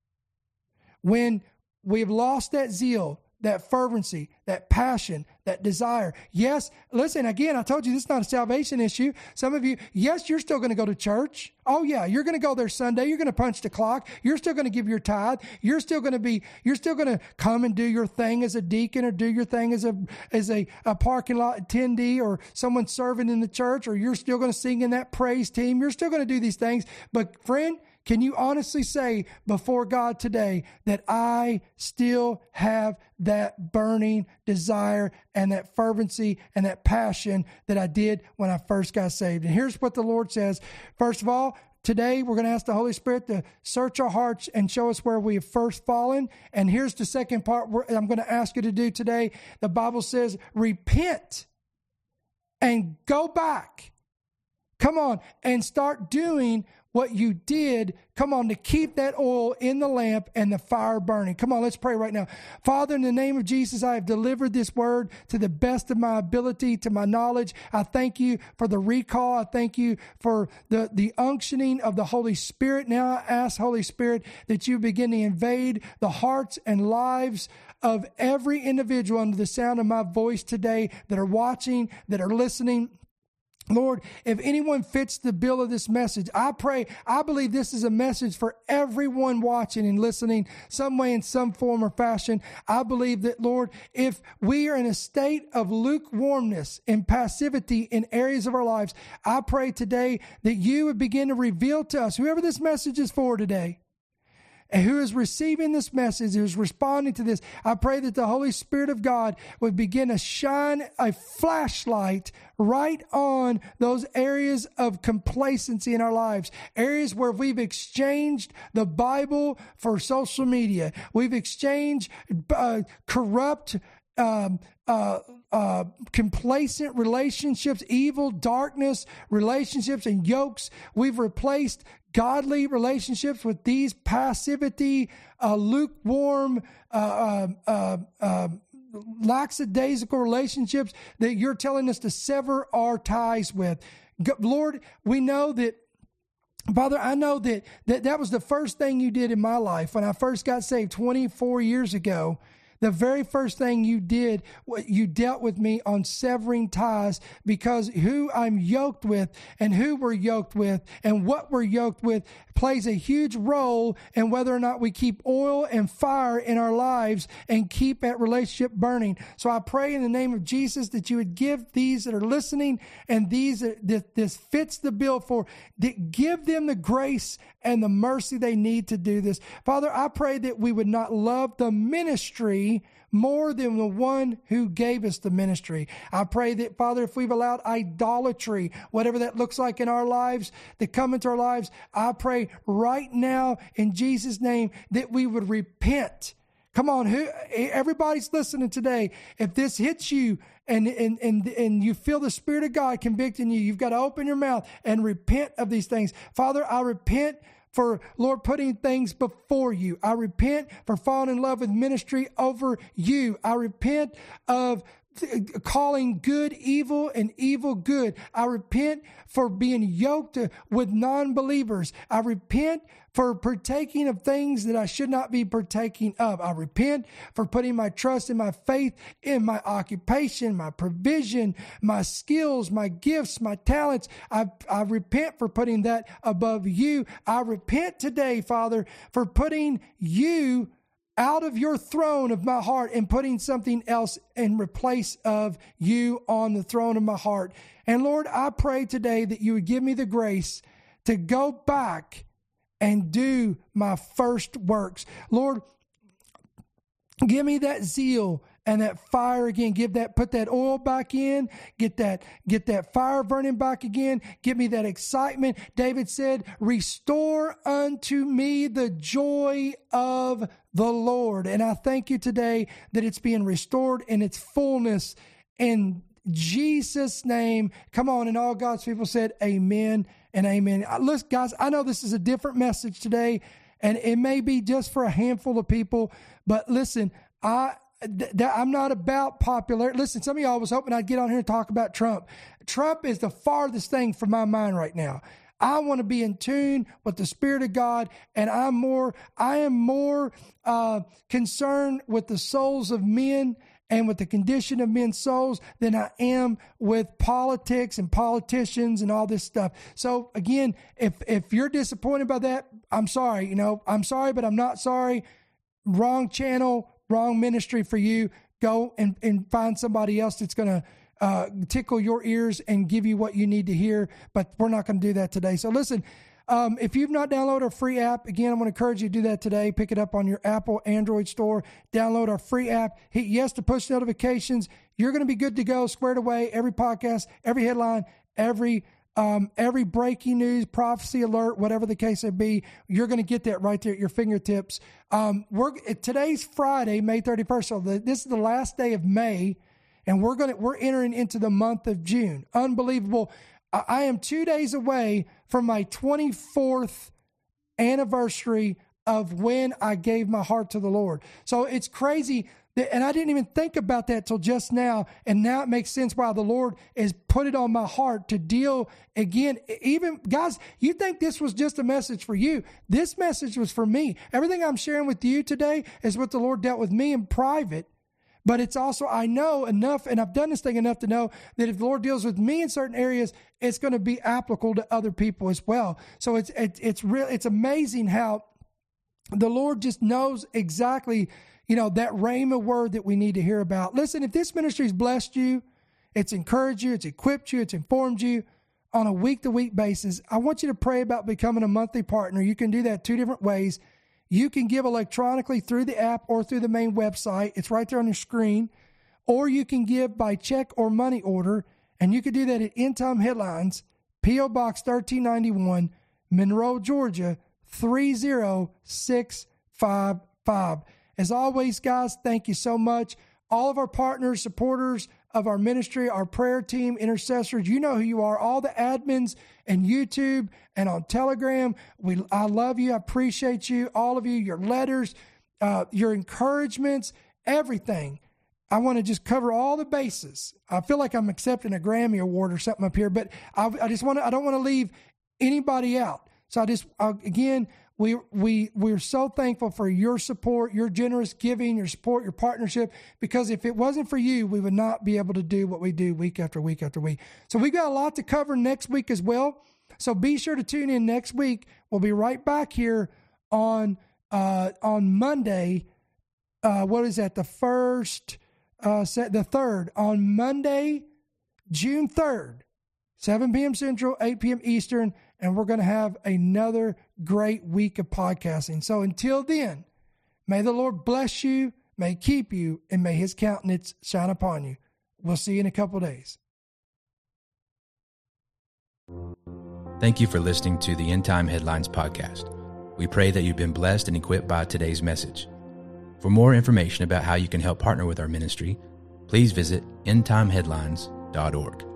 When we've lost that zeal, that fervency, that passion, that desire. Yes, listen, again, I told you this is not a salvation issue. Some of you, yes, you're still going to go to church. Oh yeah, you're going to go there Sunday. You're going to punch the clock. You're still going to give your tithe. You're still going to come and do your thing as a deacon, or do your thing as a parking lot attendee, or someone serving in the church, or you're still going to sing in that praise team. You're still going to do these things. But friend, can you honestly say before God today that I still have that burning desire and that fervency and that passion that I did when I first got saved? And here's what the Lord says. First of all, today we're going to ask the Holy Spirit to search our hearts and show us where we have first fallen. And here's the second part I'm going to ask you to do today. The Bible says, repent and go back. Come on, and start doing what you did, come on, to keep that oil in the lamp and the fire burning. Come on, let's pray right now. Father, in the name of Jesus, I have delivered this word to the best of my ability, to my knowledge. I thank you for the recall. I thank you for the unctioning of the Holy Spirit. Now I ask, Holy Spirit, that you begin to invade the hearts and lives of every individual under the sound of my voice today, that are watching, that are listening. Lord, if anyone fits the bill of this message, I believe this is a message for everyone watching and listening some way, in some form or fashion. I believe that, Lord, if we are in a state of lukewarmness and passivity in areas of our lives, I pray today that you would begin to reveal to us, whoever this message is for today, and who is receiving this message, who is responding to this, I pray that the Holy Spirit of God would begin to shine a flashlight right on those areas of complacency in our lives, areas where we've exchanged the Bible for social media. We've exchanged corrupt, complacent relationships, evil, darkness, relationships, and yokes. We've replaced godly relationships with these passivity, lukewarm, lackadaisical relationships that you're telling us to sever our ties with. Lord, we know that, Father, I know that was the first thing you did in my life when I first got saved 24 years ago. The very first thing you did, you dealt with me on severing ties, because who I'm yoked with and who we're yoked with and what we're yoked with plays a huge role in whether or not we keep oil and fire in our lives and keep that relationship burning. So I pray in the name of Jesus that you would give these that are listening and these that this fits the bill for, that give them the grace and the mercy they need to do this. Father, I pray that we would not love the ministry more than the one who gave us the ministry. I pray that, Father, if we've allowed idolatry, whatever that looks like in our lives, to come into our lives, I pray right now in Jesus' name that we would repent. Come on, everybody's listening today. If this hits you and you feel the Spirit of God convicting you, you've got to open your mouth and repent of these things. Father, I repent for, Lord, putting things before you. I repent for falling in love with ministry over you. I repent of calling good evil and evil good. I repent for being yoked with non-believers. I repent for partaking of things that I should not be partaking of. I repent for putting my trust and my faith in my occupation, my provision, my skills, my gifts, my talents. I repent for putting that above you. I repent today, Father, for putting you out of your throne of my heart and putting something else in replace of you on the throne of my heart. And Lord, I pray today that you would give me the grace to go back and do my first works. Lord, give me that zeal and that fire again. Put that oil back in, get that fire burning back again. Give me that excitement. David said, restore unto me the joy of the Lord. And I thank you today that it's being restored in its fullness in Jesus' name. Come on. And all God's people said, amen and amen. Listen, guys, I know this is a different message today, and it may be just for a handful of people, but listen, I'm not about popularity. Listen, some of y'all was hoping I'd get on here and talk about Trump. Trump is the farthest thing from my mind right now. I want to be in tune with the Spirit of God, and I am more concerned with the souls of men and with the condition of men's souls than I am with politics and politicians and all this stuff. So again, if you're disappointed by that, I'm sorry. I'm sorry, but I'm not sorry. Wrong channel, wrong ministry for you. Go and find somebody else that's going to tickle your ears and give you what you need to hear. But we're not going to do that today. So listen, if you've not downloaded our free app, again, I'm going to encourage you to do that today. Pick it up on your Apple, Android store. Download our free app. Hit yes to push notifications. You're going to be good to go, squared away. Every podcast, every headline, every breaking news, prophecy alert, whatever the case may be, you're going to get that right there at your fingertips. Today's Friday, May 31st. So this is the last day of May, and we're entering into the month of June. Unbelievable. I am 2 days away from my 24th anniversary of when I gave my heart to the Lord. So it's crazy. And I didn't even think about that till just now. And now it makes sense why the Lord has put it on my heart to deal again. Even guys, you think this was just a message for you. This message was for me. Everything I'm sharing with you today is what the Lord dealt with me in private. But it's also, I know enough, and I've done this thing enough to know that if the Lord deals with me in certain areas, it's going to be applicable to other people as well. So it's amazing how the Lord just knows exactly, that rhema word that we need to hear about. Listen, if this ministry has blessed you, it's encouraged you, it's equipped you, it's informed you on a week-to-week basis, I want you to pray about becoming a monthly partner. You can do that 2 different ways. You can give electronically through the app or through the main website. It's right there on your screen. Or you can give by check or money order, and you can do that at End Time Headlines, P.O. Box 1391, Monroe, Georgia, 30655. As always, guys, thank you so much. All of our partners, supporters of our ministry, our prayer team, intercessors, you know who you are, all the admins and YouTube and on Telegram. I love you. I appreciate you, all of you, your letters, your encouragements, everything. I want to just cover all the bases. I feel like I'm accepting a Grammy Award or something up here, but I don't want to leave anybody out. So again, We're so thankful for your support, your generous giving, your support, your partnership, because if it wasn't for you, we would not be able to do what we do week after week after week. So we got a lot to cover next week as well. So be sure to tune in next week. We'll be right back here on Monday. What is that? The 3rd, on Monday, June 3rd, 7 p.m. Central, 8 p.m. Eastern, and we're going to have another great week of podcasting. So until then, may the Lord bless you, may keep you, and may his countenance shine upon you. We'll see you in a couple of days. Thank you for listening to the End Time Headlines podcast. We pray that you've been blessed and equipped by today's message. For more information about how you can help partner with our ministry, please visit endtimeheadlines.org.